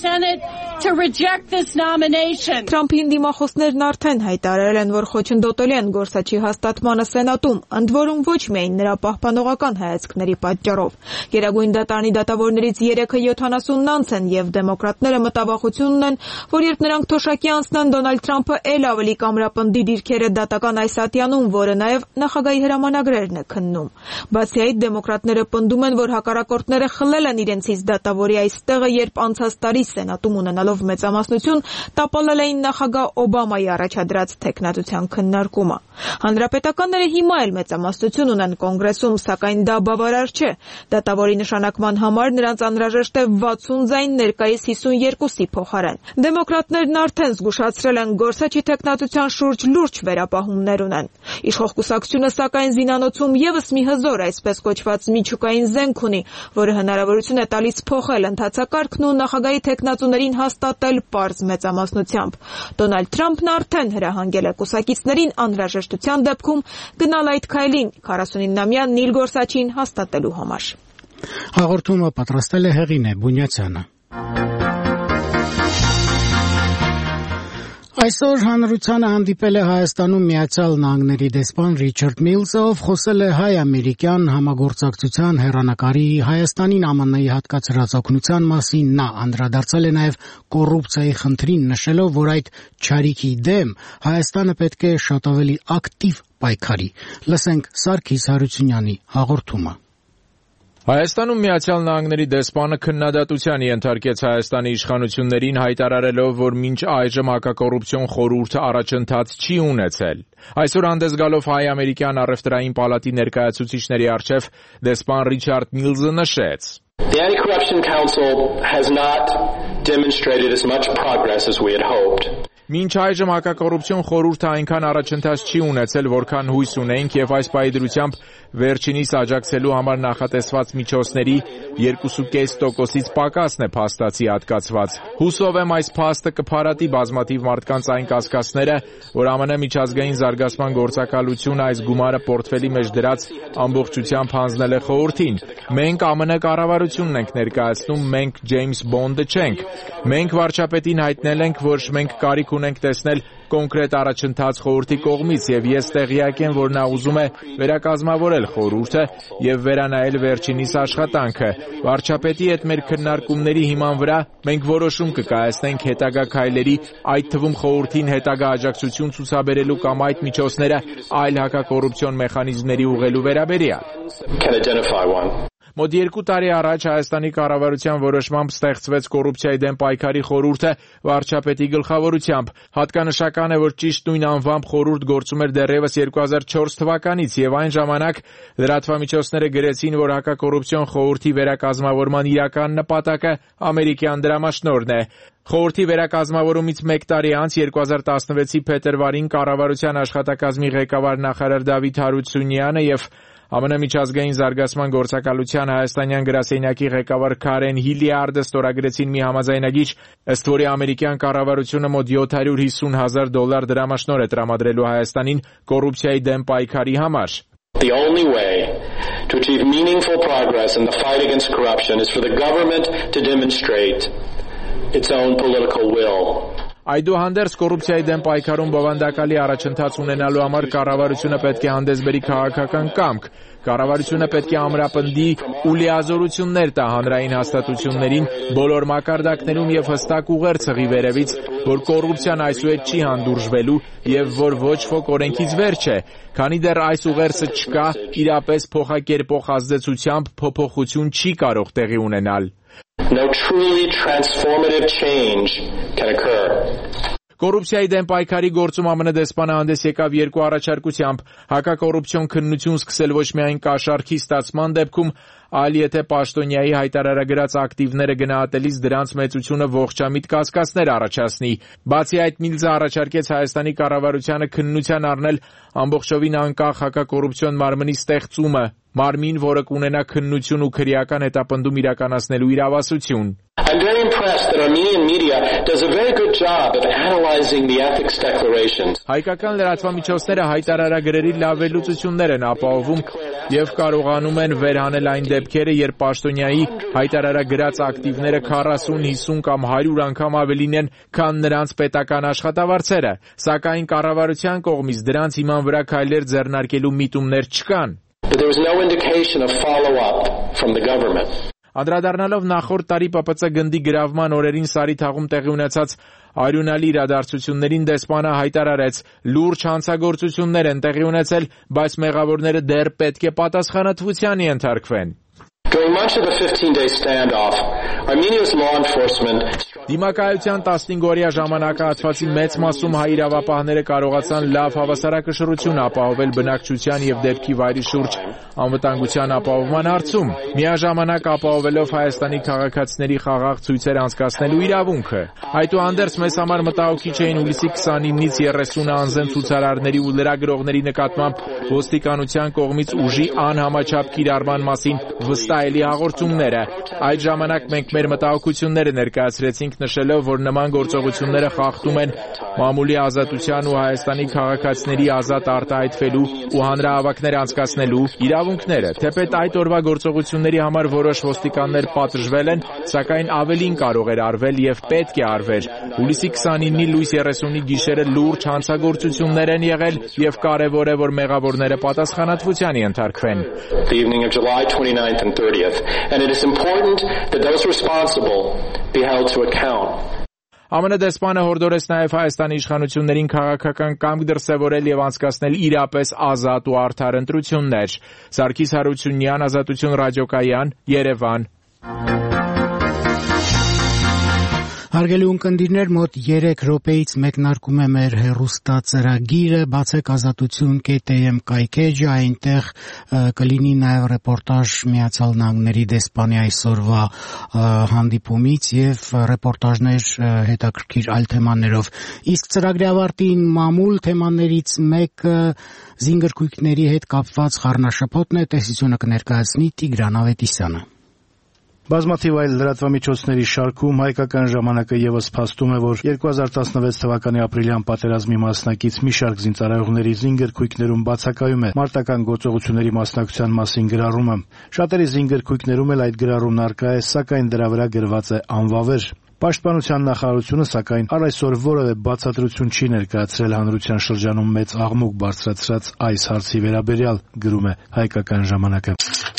Թրամփին դիմախոսներն արդեն հայտարարել են, որ խոչընդոտել են Գորսաչի հաստատմանը Սենատում, ընդ որում ոչ միայն նրա պահպանողական հայացքների պատճառով։ Գերագույն դատարանի դատավորներից երեքը յոթանասունն անց են եւ դեմոկրատները մտավախություն ունեն, որ երբ նրանք թոշակի անցնեն, Դոնալդ Թրամփը ել ավելի կամրապնդի դիրքերը դատական այս ատյանում, որը նաեւ նախագահի հրամանագրերն է քննում։ Բացի այդ, դեմոկրատները պնդում են, որ հակառակորդները խլել են իրենցից դատավորի այս տեղը, երբ անցած տարի Սենատում ունենալով մեծամասնություն տապալել էին նախագահ Օբամայի առաջադրած թեկնածության քննարկումը։ Հանրապետականները հիմա էլ մեծամասնություն ունեն Կոնգրեսում, սակայն դա բավարար չէ։ Դատավորի նշանակման համար նրանց անհրաժեշտ է վաթսուն ձայն ներկայիս հիսունյոթի փոխարեն։ Դեմոկրատներն արդեն զգուշացրել են Գորսաչի թեկնածության շուրջ լուրջ վերապահումներ ունեն։ Իշխող կուսակցությունը սակայն զինանոցում եւս մի հզոր, այսպես կոչված միջուկային զենք ունի, որը հնարավորություն է տալիս փոխել ընթացակարգն ու նախագահի թեկնածուներին հաստատել պարզ մեծամասնությամբ։ Դոնալդ Թրամփն արդեն հրահանգել է կուսակիցներին անհրաժեշտության դեպքում գնալ այդ քայլին քառասունինամյա Նիլ Գորսաչին հաստատելու համար։ Հաղորդումը պատրաստել է Հեղինե Բունյացյանը։ Այսօր հանրությանը հանդիպել է Հայաստանում Միացյալ Նահանգների դեսպան Ռիչարդ Միլսը, ով խոսել է հայ-ամերիկյան համագործակցության հեռանկարի Հայաստանին Ամն Օ-ի հատկացրած օգնության մասին։ Նա անդրադարձել է նաև կոռուպցիայի խնդրին, նշելով, որ այդ չարիքի դեմ Հայաստանը պետք է շատ ավելի ակտիվ պայքարի։ Լսենք Սարգիս Հարությունյանի հաղորդումը։ Հայաստանում Միացյալ Նահանգների դեսպանը քննադատության ենթարկեց Հայաստանի իշխանություններին, հայտարարելով, որ մինչ այժմ հակակոռուպցիոն խորհուրդը առաջընթաց չի ունեցել։ Այսօր հանդես գալով հայ-ամերիկյան առևտրային պալատի ներկայացուցիչների առջև դեսպան Ռիչարդ Միլսը նշեց. The Anti-Corruption Council has not demonstrated as much progress as we had hoped. Մինչ այժմ հակակոռուպցիոն խորհուրդը այնքան առաջընթաց չի ունեցել, որքան հույս ունեինք, եւ այս պայդրությամբ վերջինիս աջակցելու համար նախատեսված միջոցների երկու կես տոկոսից պակասն է փաստացի հատկացված։ Հուսով եմ այս փաստը կփարատի բազմաթիվ մարդկանց այն կասկածները, որ ԱՄՆ միջազգային զարգացման գործակալությունը այս գումարը պորտֆելի մեջ դրած ամբողջությամբ հանձնել է խորհրդին։ Մենք ԱՄՆ կառավարությունն ենք ներկայացնում, մենք Ջեյմս Բոնդը չենք։ Մենք վարչապետին հայտնել ենք, որ մենք կարիք ունենք տեսնել կոնկրետ առաջընթաց խորհրդի կողմից եւ ես տեղյակ եմ, որ նա ուզում է վերակազմավորել խորհուրդը եւ վերանայել վերջինիս աշխատանքը։ Վարչապետի հետ մեր քննարկումների հիման վրա մենք որոշում կկայացնենք հետագա քայլերի, այդ թվում խորհրդին հետագա աջակցություն ցուցաբերելու կամ այդ միջոցները այլ հակակոռուպցիոն մեխանիզմների ուղղելու վերաբերյալ։ Մոտ երկու տարի առաջ Հայաստանի կառավարության որոշմամբ ստեղծվեց կոռուպցիայի դեմ պայքարի խորհուրդը վարչապետի գլխավորությամբ։ Հատկանշական է, որ ճիշտ նույն անվամբ խորհուրդ գործում էր դեռևս երկու հազար չորս թվականից եւ այն ժամանակ լրատվամիջոցները գրեցին, որ հակակոռուպցիոն խորհրդի վերակազմավորման իրական նպատակը ամերիկյան դրամաշնորհն է։ Խորհրդի վերակազմավորումից մեկ տարի անց երկու հազար տասնվեցի փետրվարին կառավարության աշխատակազմի ղեկավար նախարար Դավիթ Հարությունյանը եւ ԱՄՆ միջազգային զարգացման գործակալության հայաստանյան գրասենյակի ղեկավար Քարեն Հիլիարդը ստորագրեցին մի համաձայնագիր, ըստ որի ամերիկյան կառավարությունը մոտ յոթ հարյուր հիսուն հազար դոլար դրամաշնորհ է տրամադրելու Հայաստանին կոռուպցիայի դեմ պայքարի համար։ The only way to achieve meaningful progress in the fight against corruption is for the government to demonstrate its own political will. Այդուհանդերձ կոռուպցիայի դեմ պայքարում բովանդակալի առաջընթաց ունենալու համար կառավարությունը պետք է հանդես բերի քաղաքական կամք։ Կառավարությունը պետք է ամրապնդի ու լիազորություններ տա հանրային հաստատություններին բոլոր մակարդակներում եւ հստակ ուղեր ցղի վերևից, որ կոռուպցիան այսուհետ չի հանդուրժվելու եւ որ ոչ ոք օրենքից վերջ է, քանի դեռ այս ուղերձը չկա, իրապես փոխակերպող ազդեցությամբ փոփոխություն չի կարող տեղի ունենալ։ No truly transformative change can occur. Կոռուպցիայի դեմ պայքարի գործում ԱՄՆ դեսպանը հանդես եկավ երկու առաջարկությամբ՝ հակակոռուպցիոն քննություն սկսել ոչ միայն կաշառքի ստացման դեպքում, այլ եթե պաշտոնյայի հայտարարագրած ակտիվները գնահատելիս դրանց մեծությունը ողջամիտ կասկածներ առաջացնի։ Բացի այդ, Միլզը առաջարկեց Հայաստանի կառավարությանը քննության առնել ամբողջովին անկախ հակակոռուպցիոն մարմնի ստեղծումը, մարմին, որը կունենա քննություն ու քրեական հետապնդում իրականացնելու իրավասություն։ I'm very impressed that Armenian media does a very good job of analyzing the ethics declarations. Հայկական լրատվամիջոցները հայտարարագրերի լավ վերլուծություններ են ապահովում եւ կարողանում են վերհանել այն դեպքերը, երբ պաշտոնյայի հայտարարագրած ակտիվները քառասուն, հիսուն կամ հարյուր անգամ ավելին են, քան նրանց պետական աշխատավարձերը, սակայն կառավարության կողմից դրանց հիման վրա քայլեր ձեռնարկելու միտումներ չկան։ But there was no indication of follow-up from the government. Անդրադառնալով նախորդ տարի Պ Պ Ց գնդի գրավման օրերին Սարիթաղում տեղի ունեցած արյունալի իրադարձություններին դեսպանը հայտարարեց. լուրջ հանցագործություններ են տեղի ունեցել, բայց մեղավորները դեռ պետք է պատասխանատվության ենթարկվեն։ During much of the fifteen-day standoff, Armenia's law enforcement Դիմակայության տասնհինգ-օրյա ժամանակահատվածի մեծ մասում հայ իրավապահները կարողացան լավ հավասարակշռություն ապահովել բնակչության եւ դեպքի վայրի շուրջ անվտանգության ապահովման հարցում, միաժամանակ ապահովելով Հայաստանի քաղաքացիների խաղաղ ցույցեր անցկացնելու իրավունքը։ Այդուհանդերձ մեզ համար մտահոգիչ էին հուլիսի քսանինից երեսունը անզեն ցուցարարների ու լրագրողների նկատմամբ ոստիկանության կողմից ուժի անհամաչափ կիրառման մասին վստահելի հաղորդումները։ Այդ ժամանակ մենք մեր մտահոգությունները ներկայացրեցինք նշելով, որ նման գործողությունները խախտում են մամուլի ազատության ու Հայաստանի քաղաքացիների ազատ արտահայտվելու ու հանրահավաքներ անցկացնելու իրավունքները։ Թեպետ այդ օրվա գործողությունների համար որոշ ոստիկաններ պատժվել են, սակայն ավելին կարող էր արվել եւ պետք է արվեր։ Հուլիսի քսանինի լույս երեսունի գիշերը լուրջ հանցագործություններ են եղել եւ կարեւոր է, որ մեղավորները պատասխանատվության ենթարկվեն։ The evening of July twenty-ninth and thirtieth, and it is important that those responsible be held to account. ԱՄՆ դեսպանը հորդորեց նաև Հայաստանի իշխանություններին քաղաքական կամք դրսևորել եւ անցկացնել իրապես ազատ ու արդար ընտրություններ։ Սարգիս Հարությունյան, Ազատություն ռադիոկայան, Երևան։ Հարգելի ունկնդիրներ, մոտ երեք րոպեից մեկնարկում է մեր հեռուստածրագիրը, բացեք ազատություն կետ am կայքեջը, այնտեղ կլինի նաև ռեպորտաժ Միացյալ Նահանգների դեսպանի այսօրվա հանդիպումից եւ ռեպորտաժներ հետաքրքիր այլ թեմաներով։ Իսկ ծրագրի ավարտին մամուլ թեմաներից մեկը զինգրքույկների հետ կապված խառնաշփոթն է, տեսությունը կներկայացնի Տիգրան Ավետիսյանը։ Բազմաթիվ այլ լրատվամիջոցների շարքում հայկական ժամանակը եւս փաստում է, որ երկու հազար տասնվեց թվականի ապրիլյան պատերազմի մասնակից մի շարք զինծառայողների զինգրքույկներում բացակայում է մարտական գործողությունների մասնակցության մասին գրառումը։ Շատերի զինգրքույկներում էլ այդ գրառումն առկա է, սակայն դրա վրա գրված է անվավեր։ Պաշտպանության նախարարությունը սակայն առ այսօր որևէ բացատրություն չի ներկայացրել հանրության շրջանում մեծ աղմուկ բարձրացրած այս հարցի վերաբերյալ, գրում է Հայկական ժամանակը։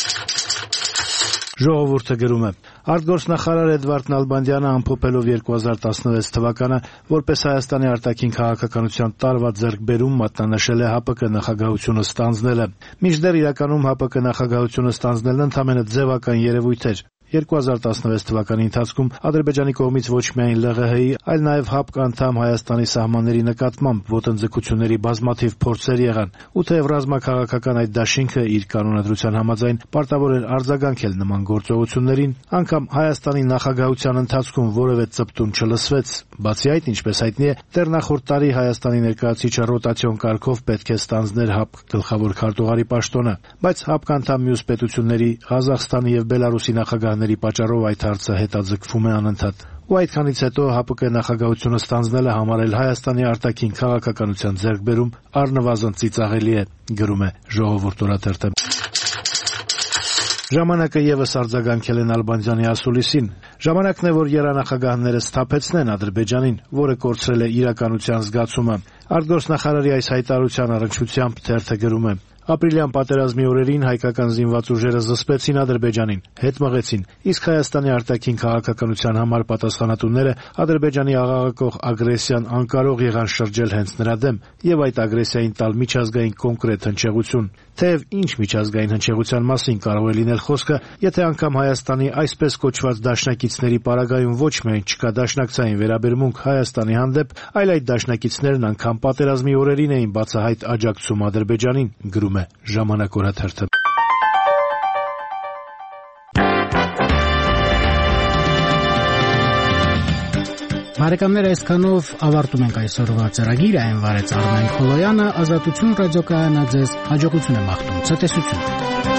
Ժողովուրդը գրում է. Արտգործնախարար Էդվարդ Նալբանդյանը ամփոփելով երկու հազար տասնվեց թվականը որպես Հայաստանի արտաքին քաղաքականության տարվա ձեռքբերում մատնանշել է ՀԱՊԿ նախագահությունը ստանձնելը։ Մինչդեռ իրականում ՀԱՊԿ նախագահությունը ստանձնելն ընդամենը ձևական երևույթ էր։ երկու հազար տասնվեց թվականի ընթացքում Ադրբեջանի կողմից ոչ միայն ԼՂՀ-ի, այլ նաև ՀԱՊԿ անդամ Հայաստանի սահմանների նկատմամբ ոտնձգությունների բազմաթիվ փորձեր եղան, ու թեև ռազմաքաղաքական այդ դաշինքը իր կանոնադրության համաձայն պարտավոր էր արձագանքել նման գործողություններին, անգամ Հայաստանի նախագահության ընթացքում որևէ ծպտուն չլսվեց։ Բացի այդ, ինչպես հայտնի է, դեռ նախորդ տարի Հայաստանի ներկայացուցիչը ռոտացիոն կարգով պետք է ստանձներ ՀԱՊԿ գլխավոր քարտուղարի պաշտոնը, բայց ՀԱՊԿ անդամ մյուս պետությունների Ղազախստանի եւ Բելարուսի նախագահների պատճառով այդ հարցը հետաձգվում է անընդհատ։ Ու այդքանից հետո ՀԱՊԿ նախագահությունը ստանձնելը համարել Հայաստանի արտաքին քաղաքականության ձեռքբերում առնվազն ծիծաղելի է, գրում է Ժողովուրդ օրաթերթը։ Ժամանակը եւս արձագանքել է Նալբանդյանի ասուլիսին։ Ժամանակն է, որ երանախագահները սթափեցնեն Ադրբեջանին, որը կորցրել է իրականության զգացումը։ Արտգործնախարարի այս հայտարարության առնչությամբ թերթը գրում է. Ապրիլյան պատերազմի օրերին հայկական զինված ուժերը զսպեցին Ադրբեջանին, հետ մղեցին, իսկ Հայաստանի արտաքին քաղաքականության համար պատասխանատուները Ադրբեջանի աղաղակող ագրեսիան անկարող եղան շրջել հենց նրա դեմ եւ այդ ագրեսիային տալ միջազգային կոնկրետ հնչեղություն։ Թեև ինչ միջազգային հնչեղության մասին կարող է լինել խոսքը, եթե անգամ Հայաստանի այսպես կոչված դաշնակիցների պարագայում ոչ միայն չկա դաշնակցային վերաբերմունք Հայաստանի հանդեպ, այլ այդ դաշնակիցներն անգամ պատերազմի օրերին էին բացահայտ աջակցում Ադրբեջանին, գրում է Ժամանակ օրաթերթը։ Բարեկամներ, այսքանով ավարտում ենք այսօրվա ծրագիրը, այն վարեց Արմեն Խոլոյանը, Ազատություն ռադիոկայանը ձեզ հաջողություն է մաղթում, ցտեսություն։